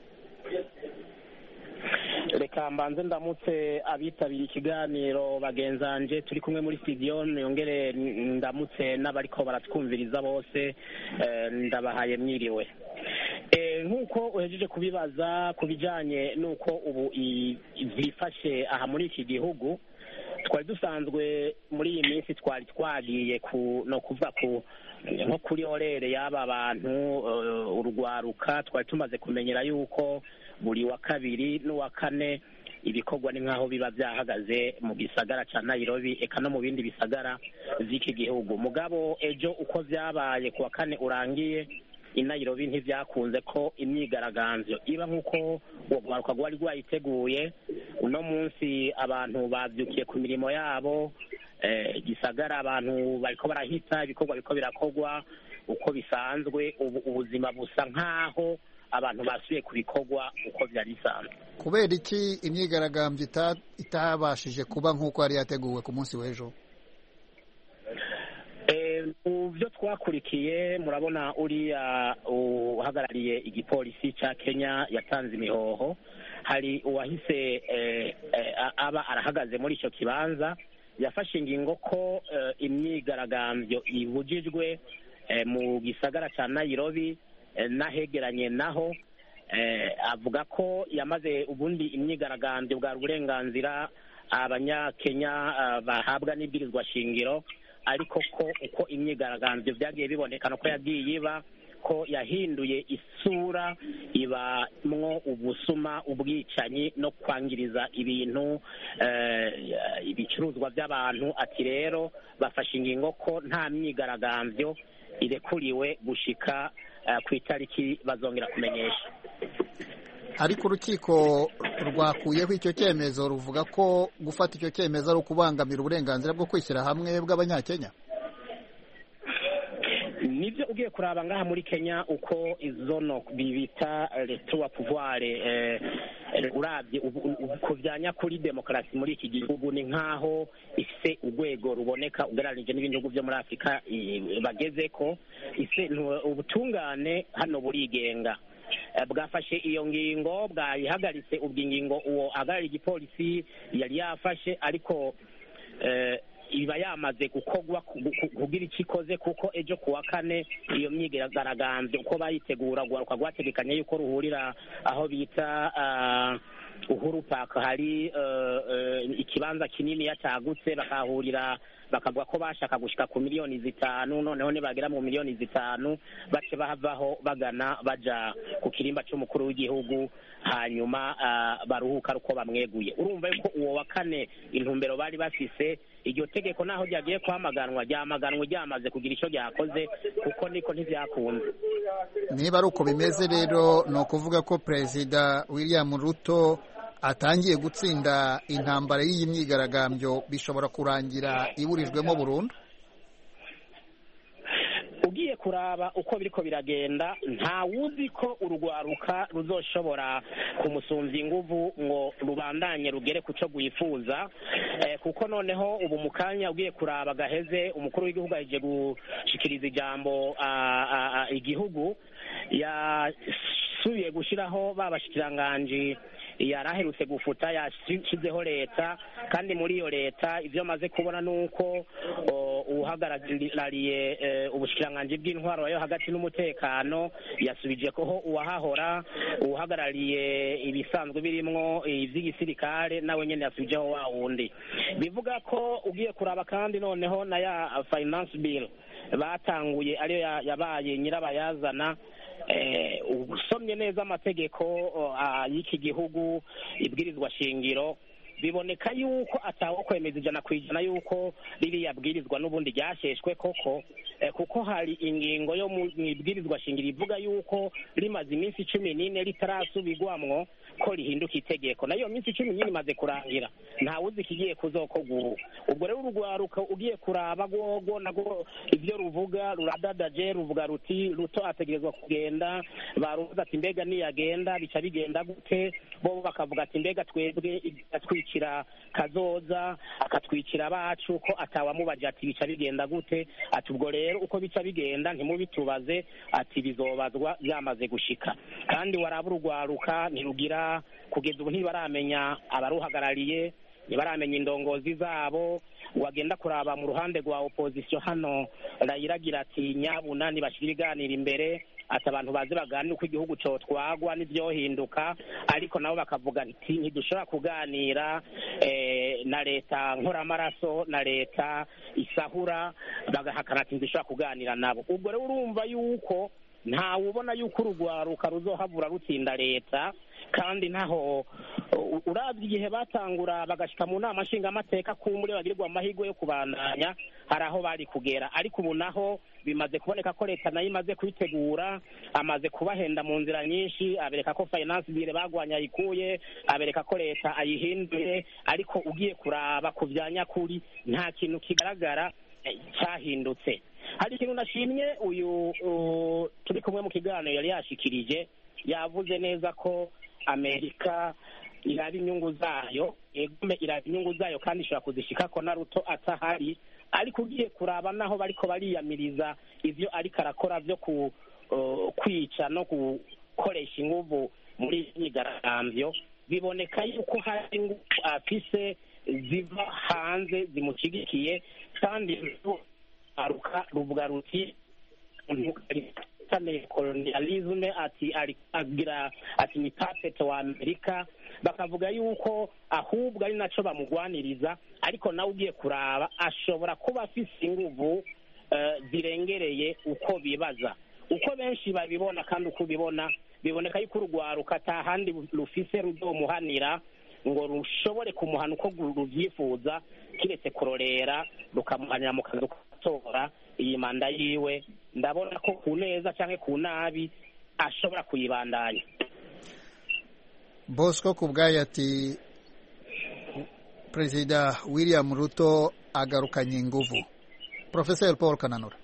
Reka mbanze ndamutse abitabiriye ikiganiro bagenzanje turi kumwe muri studio, yongere ndamutse n'abariko baratwumviriza bose, ndabahaye mwiriwe. Nk'uko uhejeje kubibaza ku bijyanye n'uko ubu byifashe aha muri iki gihugu, twari dusanzwe muri iyi minsi twari twagiye no kuva nko kuri orere y'aba bantu urwaruka, twari tumaze kumenyera yuko buri wa kabiri n'uwa kane ibikorwa ni nk'aho biba byahagaze mu gisagara cya Nairobi, eka no mu bindi bisagara by'iki gihugu. Mugabo ejo uko byabaye ku wa kane urangiye i Nairobi ntibyakunze ko imyigaragambyo iba nk'uko uwo rwaruka rwari rwayiteguye. Uno munsi abantu babyukiye ku mirimo yabo, gisagara abantu bariko barahita, ibikorwa biko birakorwa uko bisanzwe. Ubuzima busa nk'aho abantu basubiye ku bikorwa uko byari bisanzwe. Kubera iki imyigaragambyo itabashije kuba nk'uko yari yateguwe ku munsi w'ejo? Mu byo twakurikiye murabona uriya uhagarariye igipolisi cya Kenya yatanze imihoho. Hari uwahise aba arahagaze muri icyo kibanza, yafashe ingingo ko imyigaragambyo ibujijwe mu gisagara cya Nairobi nahegeranye naho. Avuga ko yamaze ubundi imyigaragambyo bwa uburenganzira abanyakenya bahabwa n'ibwirizwa shingiro, ariko ko uko imyigaragambyo byagiye bibonekana ko yagiye iba, ko yahinduye isura, ibamwo ubusuma, ubwicanyi no kwangiriza ibintu, ibicuruzwa by'abantu. Ati rero bafashe ingingo ko nta myigaragambyo irekuriwe gushika ku itariki bazongera kumenyesha. ariko urukiko rwakuyeho icyo cyemezo ruvuga ko gufata icyo cyemezo ari ukubangamira uburenganzira bwo kwishyira hamwe bw'abanyakenya. nibyo ugiye kuraba ngaha muri Kenya uko izono bibita retour pouvoir urabye kuvyanya kuri demokarasi muri iki gihugu ni nkaho ise urwego ruboneka ugereranije n'ibindi bihugu byo muri Afrika bageze ko ise ubutungane hano burigenga bwafashe iyo ngingo bwayihagaritse ubwingingo uwo agarira igipolisi yari yafashe ariko iba yamaze gukogwa kugira ikikoze kuko ejo kuwa kane iyo myigaragambyo uko bayitegura gwaruka gwategekanye yuko ruhurira aho bita Uhuru Park hari ikibanza kinini yatagutse bakahurira bakavuga ko bashaka gushika ku miliyoni 5 noneho nibagera mu miliyoni 5 bace bahavaho bagana baja ku kirimba cy'umukuru w'igihugu hanyuma baruhuka uko bamweguye. Urumva yuko uwo wa kane intumbero bari bafise iryo tegeko naho ryagiye kwamaganwa ryamaze kugira icyo ryakoze kuko niko ntivyakunze. Niba ari uko bimeze rero no kuvuga ko Perezida William Ruto atangiye gutsinda intambara y'iyi myigaragambyo bishobora kurangira iburijwemo burundu. Ugiye kuraba uko biriko biragenda nta wuzi ko urugwaruka ruzoshobora kumusumvya inguvu ngo rubandanye rugere kuco gwifuza kuko noneho ubu mukanya ugiye kuraba gaheze umukuru w'igihugu aje gushikiriza ijambo igihugu yasubiye gushiraho babashikiranganje yaraherutse gufuta yashizeho leta kandi muri iyo leta ivyo maze kubona nuko uhagarariye ubushikiranganje bw'intwaro yo hagati n'umutekano yasubije ko uwahahora uhagarariye ibisanzwe birimwo ivy'igisirikare nawe nyene yasubijeho wa wundi bivuga ko ugiye kuraba kandi noneho na ya finance bill batanguye ariyo yabaye nyirabayazana usomye neza amategeko y'iki gihugu ibwirizwa shingiro biboneka yuko atawo kwemeza 100% yuko ririya bwirizwa n'ubundi ryasheshwe koko kuko hari ingingo yo mu ibwirizwa shingiro ivuga yuko rimaze iminsi 14 ritarasubigwamwo ko rihinduka itegeko nayo minsi 14 imaze kurangira nta wuzi kigiye kuzokogura ubwo rero urugwaruka ugiye kuraba gogo nago ivyo ruvuga ruradadaje ruvuga ruti Ruto ategerezwa kugenda baruvuga ati mbega niyagenda bica bigenda gute bo bakavuga ati mbega twebwe atwikira kazoza akatwikira bacu ko atawamubaje ati bica bigenda gute ati ubwo rero uko bica bigenda ntimubitubaze ati bizobazwa byamaze gushika kandi waraba urugwaruka ntirugira kugeza ubu ntibaramenya abaruhagarariye ntibaramenya indongozi zabo wagenda kuraba mu ruhande rwa opposition hano rayiragira ati nyabuna nibashira ibiganiro imbere ati abantu bazi baganira uko igihugu cotwagwa n'ivyohinduka ariko nabo bakavuga ati ntidushobora kuganira na leta nkoramaraso na leta isahura bagahakana ati ntidushobora kuganira nabo ubwo rero urumva yuko nta ubona yuko urugwaruka ruzohavura rutsinda leta kandi naho uravye igihe batangura bagashika mu nama nshinga amateka kumure bagirirwa amahirwe yo kubandanya haraho bari kugera ariko ubu naho bimaze kuboneka ko leta nayo imaze kwitegura amaze kubahenda mu nzira nyinshi abereka ko finance bill bagwanya ikuye abereka ko leta ayihinduye ariko ugiye kuraba kuvyanya kuri nta kintu kigaragara cyahindutse. Hari ikintu nashimye uyu turi kumwe mu kiganiro yari yashikirije yavuze neza ko Amerika iraba inyungu zayo iraba inyungu zayo kandi ishobora kuzishika ko na Ruto atahari ariko ugiye kuraba naho bariko bariyamiriza ivyo ariko arakora vyo kwica no gukoresha inguvu muri myigaragambyo biboneka yuko hari inguvu afise ziva hanze zimushigikiye kandi aruka ruvuga ruti colonialisme ati agira ati ni puppet wa Amerika bakavuga yuko ahubwo ari naco bamugwaniriza ariko nawe ugiye kuraba ashobora kuba afise inguvu zirengereye uko bibaza uko benshi babibona kandi uko bibona biboneka yuko urugwaruka atahandi rufise ruzomuhanira ngo rushobore kumuhana uko ruvyifuza kiretse kurorera rukamuhanira mu kazi ukatora iyi manda yiwe ndabona ko ku neza canke ku nabi ashobora kuyibandanya. Bosco Kubwayo ati Perezida William Ruto agarukanye inguvu. Professor Paul Kananura.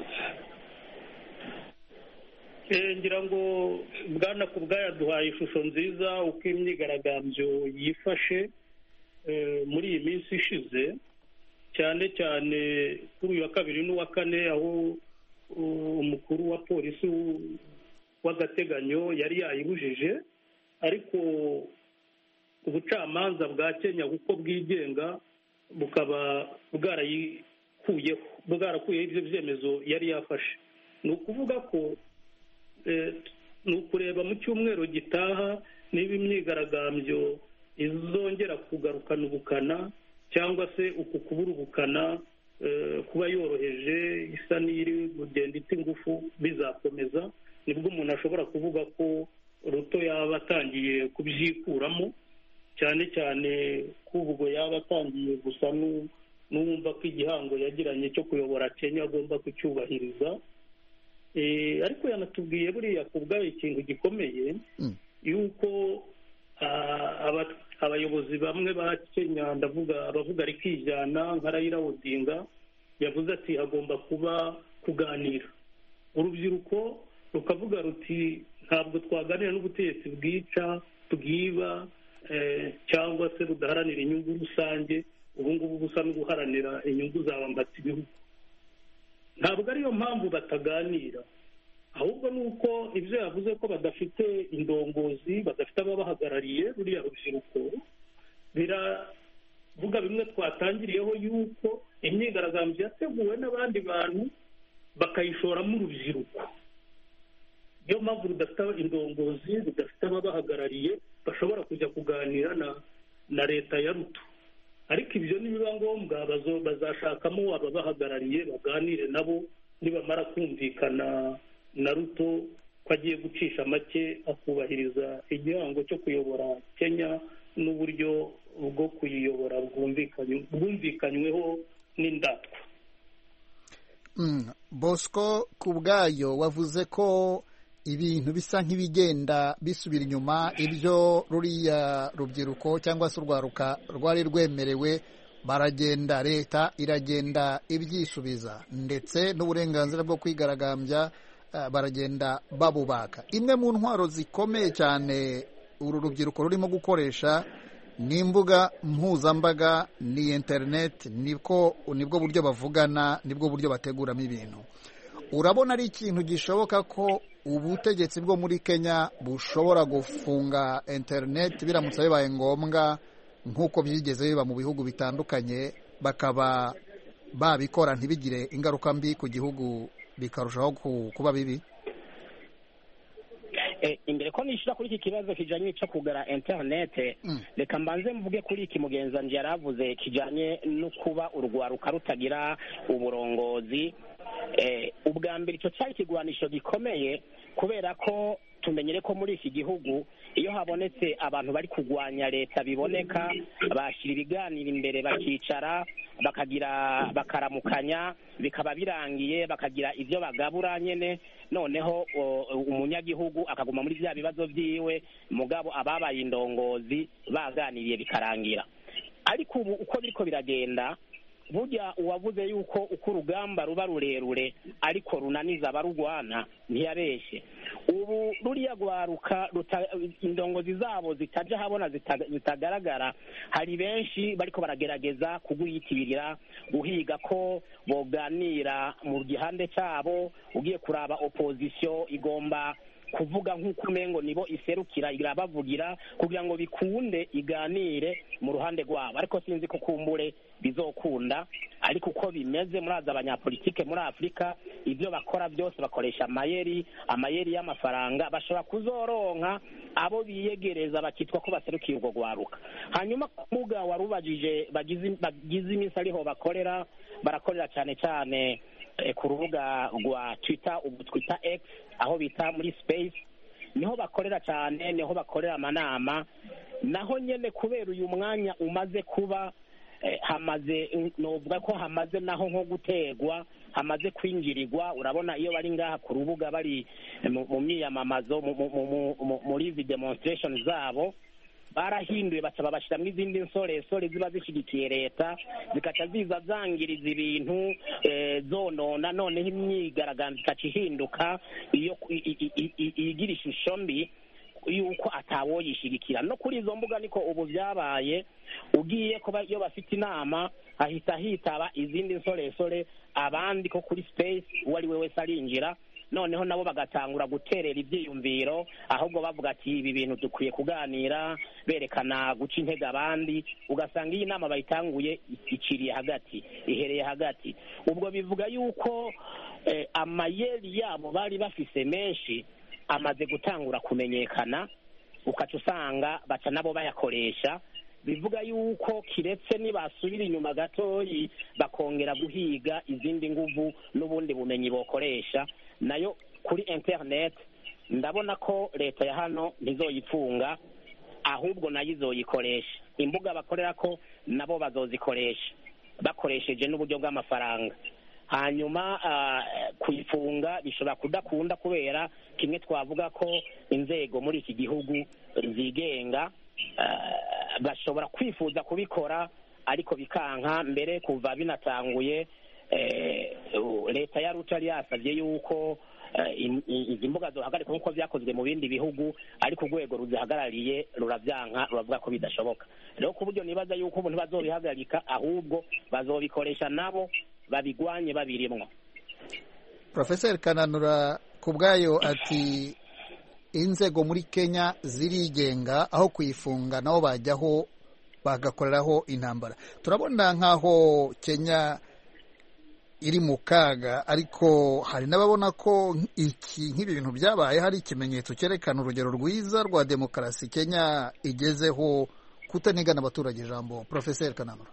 ngira ngo bwana Kubwayo aduhaye ishusho nziza uko imyigaragambyo yifashe muri iyi minsi ishize, cyane cyane kuri uyu wa kabiri n'uwa kane, aho umukuru wa polisi w'agateganyo yari yayibujije, ariko ubucamanza bwa Kenya kuko bwigenga bukaba bwarakuyeho ibyo byemezo yari yafashe. Ni ukuvuga ko ni ukureba mu cyumweru gitaha niba imyigaragambyo izongera kugarukana ubukana cyangwa se uku kubura ubukana kuba yoroheje isa n'iri kugenda ita ingufu bizakomeza, nibwo umuntu ashobora kuvuga ko Ruto yaba atangiye kubyikuramo, cyane cyane ko ubwo yaba atangiye gusa n'uwumva ko igihango yagiranye cyo kuyobora Kenya agomba kucyubahiriza. Ariko yanatubwiye buriya Kubwayo ikintu gikomeye yuko abayobozi bamwe ba Kenya, ndavuga abavuga rikijyana nka Raila Odinga, yavuze ati hagomba kuba kuganira. Urubyiruko rukavuga ruti ntabwo twaganira n'ubutegetsi bwica, bwiba cyangwa se rudaharanira inyungu rusange, ubu ngubu busa no guharanira inyungu z'abambatsi ibihugu. Ntabwo ariyo mpamvu bataganira, ahubwo ni uko ibyo yavuze ko badafite indongozi, badafite ababahagarariye, ruriya rubyiruko biravuga bimwe twatangiriyeho yuko imyigaragambyo yateguwe n'abandi bantu bakayishoramo urubyiruko. Niyo mpamvu rudafite indongozi, rudafite ababahagarariye bashobora kujya kuganira na leta ya Ruto. Ariko ibyo nibiba ngombwa bazashakamo ababahagarariye baganire nabo, nibamara kumvikana na Ruto ko agiye gucisha make akubahiriza igihango cyo kuyobora Kenya n'uburyo bwo kuyiyobora bwumvikanyweho n'indatwa. Bosco Kubwayo wavuze ko ibintu bisa nk'ibigenda bisubira inyuma, ibyo ruriya rubyiruko cyangwa se urwaruka rwari rwemerewe baragenda, leta iragenda ibyisubiza, ndetse n'uburenganzira bwo kwigaragambya baragenda babubaka. Imwe mu ntwaro zikomeye cyane uru rubyiruko rurimo gukoresha ni imbuga mpuzambaga, ni interineti, nibwo buryo bavugana, nibwo buryo bateguramo ibintu. Urabona ari ikintu gishoboka ko ubutegetsi bwo muri Kenya bushobora gufunga interineti biramutse bibaye ngombwa, nk'uko byigeze biba mu bihugu bitandukanye, bakaba babikora ntibigire ingaruka mbi ku gihugu, bikarushaho kuba bibi? Imbere ko nishyura kuri iki kibazo kijyanye cyo kugara interinete, reka mbanze mvuge kuri iki mugenzanji yaravuze kijyanye no kuba urwaruka rutagira uburongozi. Ubwa mbere icyo cyari ikigwanisho gikomeye, kubera ko tumenyere ko muri iki gihugu iyo habonetse abantu bari kurwanya leta biboneka, bashyira ibiganiro imbere, bakicara bakaramukanya, bikaba birangiye, bakagira ibyo bagabura nyine, noneho umunyagihugu akaguma muri bya bibazo byiwe, mugabo ababaye indongozi baganiriye bikarangira. Ariko ubu uko biriko biragenda, burya uwavuze yuko uko urugamba ruba rurerure ariko runaniza abarurwana ntiyabeshye. Ubu ruriya rwaruka indongozi zabo zitaja habona, zitagaragara, hari benshi bariko baragerageza kuguyitirira, guhiga ko boganira mu gihande cyabo. Ugiye kuraba opposition igomba kuvuga nk'uko umengo nibo iserukira, irabavugira kugira ngo bikunde iganire mu ruhande rwabo. Ariko sinzi ko kumbure bizokunda, ariko uko bimeze muraza abanyapolitike muri Afurika, ibyo bakora byose bakoresha amayeri y'amafaranga, bashobora kuzoronka abo biyegereza bakitwa ko baserukiye urwo rwaruka. Hanyuma kuvuga warubajije bagize iminsi ariho barakorera cyane cyane ku rubuga rwa Twitter, ubu Twitter X, aho bita muri space, niho bakorera cyane, niho bakorera amanama. Naho nyene kubera uyu mwanya umaze kuba novuga ko hamaze naho nko gutegwa, hamaze kwinjirirwa. Urabona iyo bari ngaha ku rubuga bari mu myiyamamazo, muri demonstration zabo, barahinduye baca babashyiramo izindi nsoresore ziba zishyigikiye leta zikaca ziza zangiriza ibintu zonona, noneho imyigaragambyo ikaca ihinduka iyo igira ishusho mbi yuko atawoyishigikira. No kuri izo mbuga niko ubu byabaye, ugiye kuba iyo bafite inama hahita hitaba izindi nsoresore, abandi ko kuri space uwo ari we wese arinjira, noneho nabo bagatangura guterera ibyiyumviro, ahubwo bavuga ati ibi bintu dukwiye kuganira, berekana guca intege abandi, ugasanga iyi nama bayitanguye ikiriye hagati, ihereye hagati. Ubwo bivuga yuko amayeri yabo bari bafise menshi amaze gutangura kumenyekana, ukaca usanga baca nabo bayakoresha. Bivuga yuko kiretse nibasubira inyuma gatoyi bakongera guhiga izindi nguvu n'ubundi bumenyi bokoresha, nayo kuri internet ndabona ko leta ya hano ntizoyifunga, ahubwo nayo izoyikoresha. Imbuga bakorera ko nabo bazozikoresha bakoresheje n'uburyo bw'amafaranga. Hanyuma kuyifunga bishobora kudakunda, kubera kimwe twavuga ko inzego muri iki gihugu zigenga bashobora kwifuza kubikora ariko bikanka. Mbere kuva binatanguye leta ya Ruto yari yasabye yuko izi mbuga zohagarika nk'uko byakozwe mu bindi bihugu, ariko urwego ruzihagarariye ruravyanka, ruravuga ko bidashoboka. Rero ku buryo nibaza yuko ubu ntibazobihagarika, ahubwo bazobikoresha nabo babigwanye babirimwo. Professor Kananura ku bwayo ati inzego muri Kenya zirigenga, aho kuyifunga nabo bajyaho bagakoreraho intambara. Turabona nk'aho Kenya iri mu kaga, ariko hari n'ababona ko nk'ibi bintu byabaye hari ikimenyetso cyerekana urugero rwiza rwa demokarasi Kenya igezeho, kutanigana abaturage ijambo. Professor Kananura.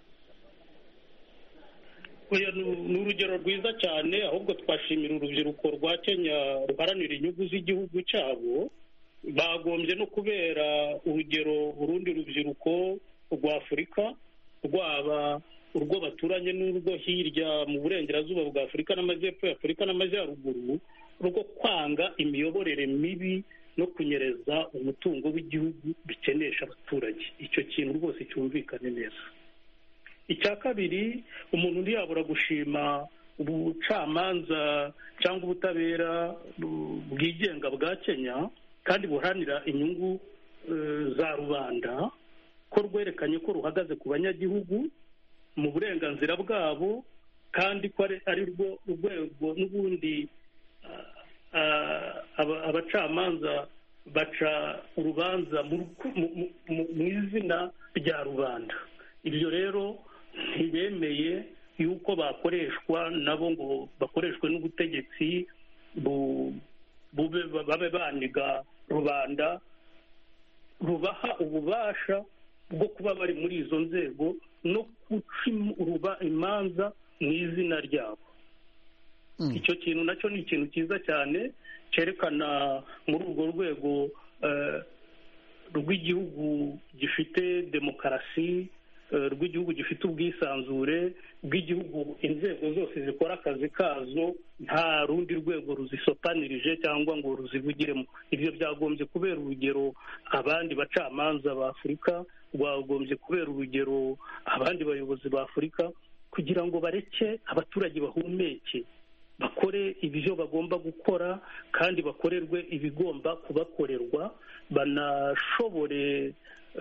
Ni urugero rwiza cyane, ahubwo twashimira urubyiruko rwa Kenya ruharanira inyungu z'igihugu cyabo. Bagombye no kubera urugero urundi rubyiruko rwa Afurika, rwaba urwo baturanye n'urwo hirya mu burengerazuba bwa Afurika n'amajyepfo ya Afurika n'amajyaruguru, rwo kwanga imiyoborere mibi no kunyereza umutungo w'igihugu bikenesha abaturage. Icyo kintu rwose cyumvikane neza. Icya kabiri, umuntu ntiyabura gushima ubucamanza cyangwa ubutabera bwigenga bwa Kenya kandi buharanira inyungu za rubanda, ko rwerekanye ko ruhagaze ku banyagihugu mu burenganzira bwabo, kandi ko ari rwo rwego n'ubundi abacamanza baca urubanza mu izina rya rubanda. Ibyo rero ntibemeye yuko bakoreshwa nabo ngo bakoreshwe n'ubutegetsi babe baniga rubanda rubaha ububasha bwo kuba bari muri izo nzego no guca imanza mu izina ryabo. Icyo kintu nacyo ni ikintu cyiza cyane cyerekana muri urwo rwego rw'igihugu gifite demokarasi, rw'igihugu gifite ubwisanzure, bw'igihugu inzego zose zikora akazi kazo, nta rundi rwego ruzisopanirije cyangwa ngo ruzivugiremo. Ibyo byagombye kubera urugero abandi bacamanza ba Afurika, rwagombye kubera urugero abandi bayobozi ba Afurika, kugira ngo bareke abaturage bahumeke, bakore ibyo bagomba gukora kandi bakorerwe ibigomba kubakorerwa, banashobore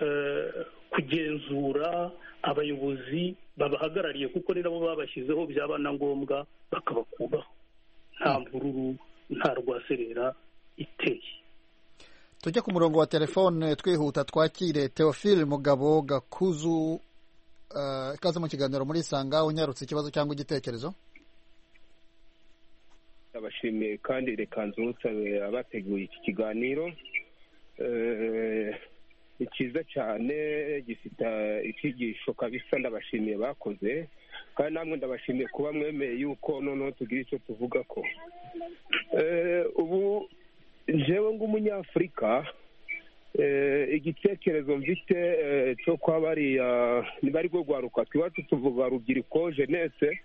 kugenzura abayobozi babahagarariye, kuko ni nabo babashyizeho, byaba na ngombwa bakabakuraho. Nta mvururu, nta rwaserera iteye. Tujya ku murongo wa telefone twihuta twakire Theophile Mugabo Gakuzu. Ikaze mu kiganiro muri Sanga, unyarutse ikibazo cyangwa igitekerezo. Abashimiye kandi reka nzutse abateguye iki kiganiro. Ni cyiza cyane, gifite icyigisho kabisa, ndabashimiye bakoze, kandi namwe ndabashimiye kuba mwemeye yuko noneho tugira icyo tuvuga ko ubu njyewe ng'umunyafurika igitekerezo mfite cyo kwa bariya niba rwo rwaruka twiwacu tuvuga rubyiruko jeunesse,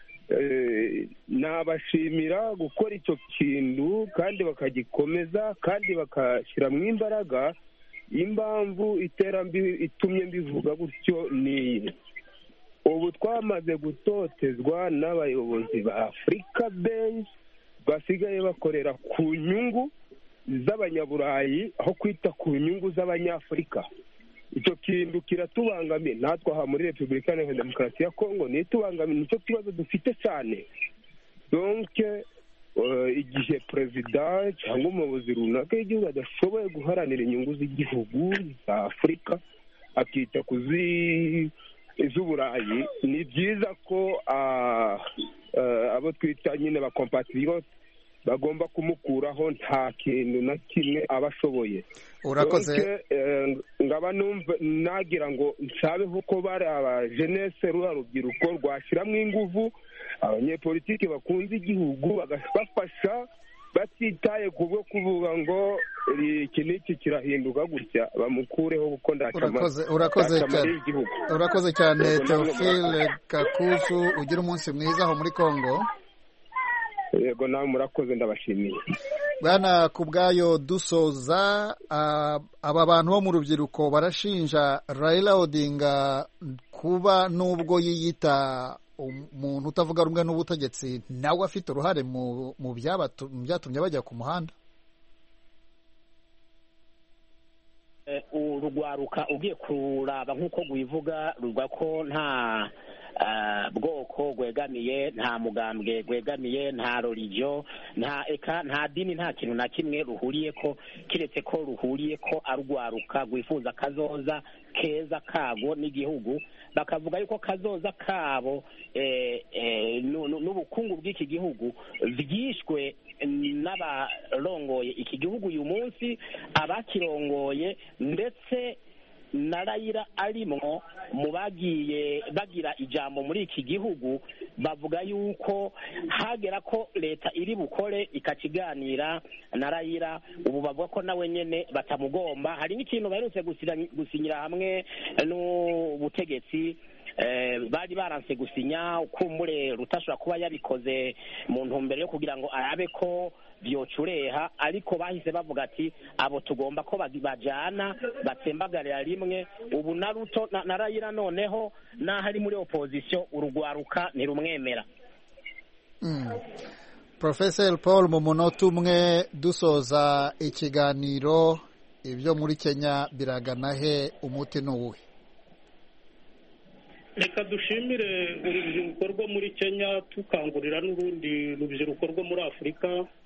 nabashimira gukora icyo kintu kandi bakagikomeza kandi bakashyiramo imbaraga impamvu itumye mbivuga gutyo ni ubu twamaze gutotezwa n'abayobozi ba afurika benshi basigaye bakorera ku nyungu z'abanyaburayi aho kwita ku nyungu z'abanyafurika. icyo kintu kiratubangamiye natwe aha muri repubulika iharanira demokarasi ya kongo nitubangamiye, nicyo kibazo dufite cyane. donke igihe perezida cyangwa umuyobozi runaka w'igihugu adashoboye guharanira inyungu z'igihugu za afurika akita ku z'uburayi, ni byiza ko abo twita nyine ba compatriote bagomba kumukuraho nta kintu na kimwe aba ashoboye. urakoze. ngaba numva nagira ngo nsabeho ko bari aba jeunesse rura rubyiruko rwashyiramo ingufu, abanyepolitiki bakunze igihugu bagafasha batitaye ku bwo kuvuga ngo iki n'iki kirahinduka gutya, bamukureho kuko urakoze cyane Theophile Kakuzu, ugira umunsi mwiza aho muri Kongo. yego nawe murakoze, ndabashimiye. Bwana Kubwayo, dusoza aba bantu bo mu rubyiruko barashinja Raila Odinga kuba nubwo yiyita umuntu utavuga rumwe n'ubutegetsi nawe afite uruhare mu byatumye bajya ku muhanda. urugwaruka ugiye kuraba nk'uko rwivuga ruvuga ko nta bwoko gwegamiye, nta mugambwe gwegamiye, nta religion, nta dini, nta kintu na kimwe ruhuriye ko, kiretse ko ruhuriye ko arugwaruka rwifuza kazoza keza kago n'igihugu. Bakavuga yuko kazoza kabo n'ubukungu bw'iki gihugu byishwe n'abarongoye iki gihugu uyu munsi, abakirongoye ndetse na Raila arimwo mu bagiye bagira ijambo muri iki gihugu. Bavuga yuko hagera ko leta iri bukore ikakiganira na Raila, ubu bavuga ko nawe nyene batamugomba. Hari n'ikintu baherutse gusinyira hamwe n'ubutegetsi, bari baranse gusinya kumbure rutashobora kuba yabikoze mu ntumbero yo kugira ngo arabe ko byocureha, ariko bahise bavuga ati abo tugomba ko bajana batsembagarira rimwe. Ubu na Ruto na Raila noneho n'ahari muri opposition urugwaruka ntirumwemera. Professor Paul, mu munota umwe dusoza ikiganiro, ibyo muri Kenya biragana he, umuti n'uwuhe? reka dushimire urubyiruko rwo muri Kenya, tukangurira n'urundi rubyiruko rwo muri Afurika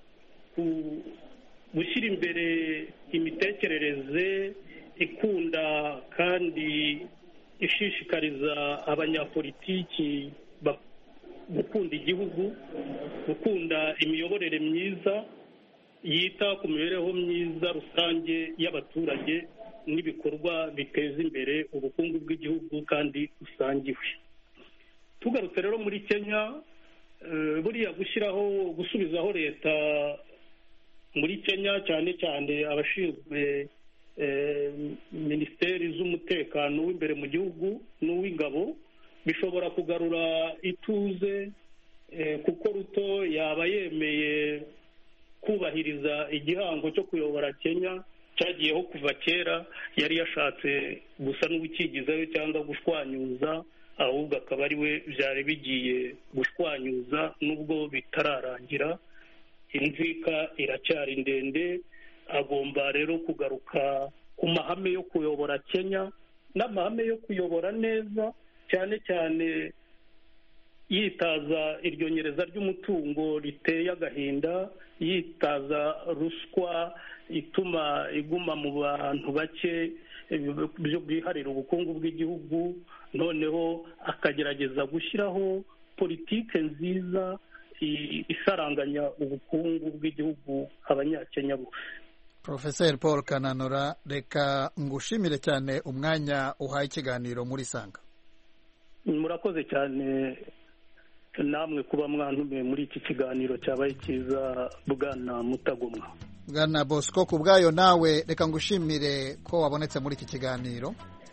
gushyira imbere imitekerereze ikunda kandi ishishikariza abanyapolitiki gukunda igihugu, gukunda imiyoborere myiza yita ku mibereho myiza rusange y'abaturage n'ibikorwa biteza imbere ubukungu bw'igihugu kandi busangiwe. Tugarutse rero muri Kenya, buriya gusubizaho leta muri Kenya, cyane cyane abashinzwe minisiteri z'umutekano w'imbere mu gihugu n'uw'ingabo, bishobora kugarura ituze, kuko Ruto yaba yemeye kubahiriza igihango cyo kuyobora Kenya cyagiyeho kuva kera. Yari yashatse gusa n'ubukigizayo cyangwa gushwanyuza, ahubwo akaba ari we byari bigiye gushwanyuza nubwo bitararangira. Inzika iracyari ndende. Agomba rero kugaruka ku mahame yo kuyobora Kenya n'amahame yo kuyobora neza, cyane cyane yitaza iryo nyereza ry'umutungo riteye agahinda, yitaza ruswa ituma iguma mu bantu bake byo bwiharira ubukungu bw'igihugu, noneho akagerageza gushyiraho politike nziza isaranganya ubukungu bw'igihugu abanyakenya bose. Professor Paul Kananura, reka ngushimire cyane umwanya uhaye ikiganiro muri Sanga. Murakoze cyane namwe kuba mwantumiye muri iki kiganiro cyabaye cyiza, Bwana Mutagomwa. Bwana Bosco Kubwayo, nawe reka ngushimire ko wabonetse muri iki kiganiro.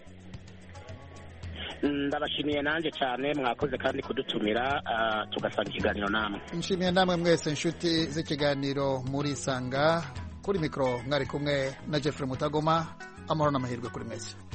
Ndabashimiye nanjye cyane, mwakoze kandi kudutumira tugasanga ikiganiro namwe. Nshimiye namwe mwese inshuti z'ikiganiro muri Sanga. Kuri mikoro mwari kumwe na Jeffrey Mutagoma. amahoro n'amahirwe kuri mwese.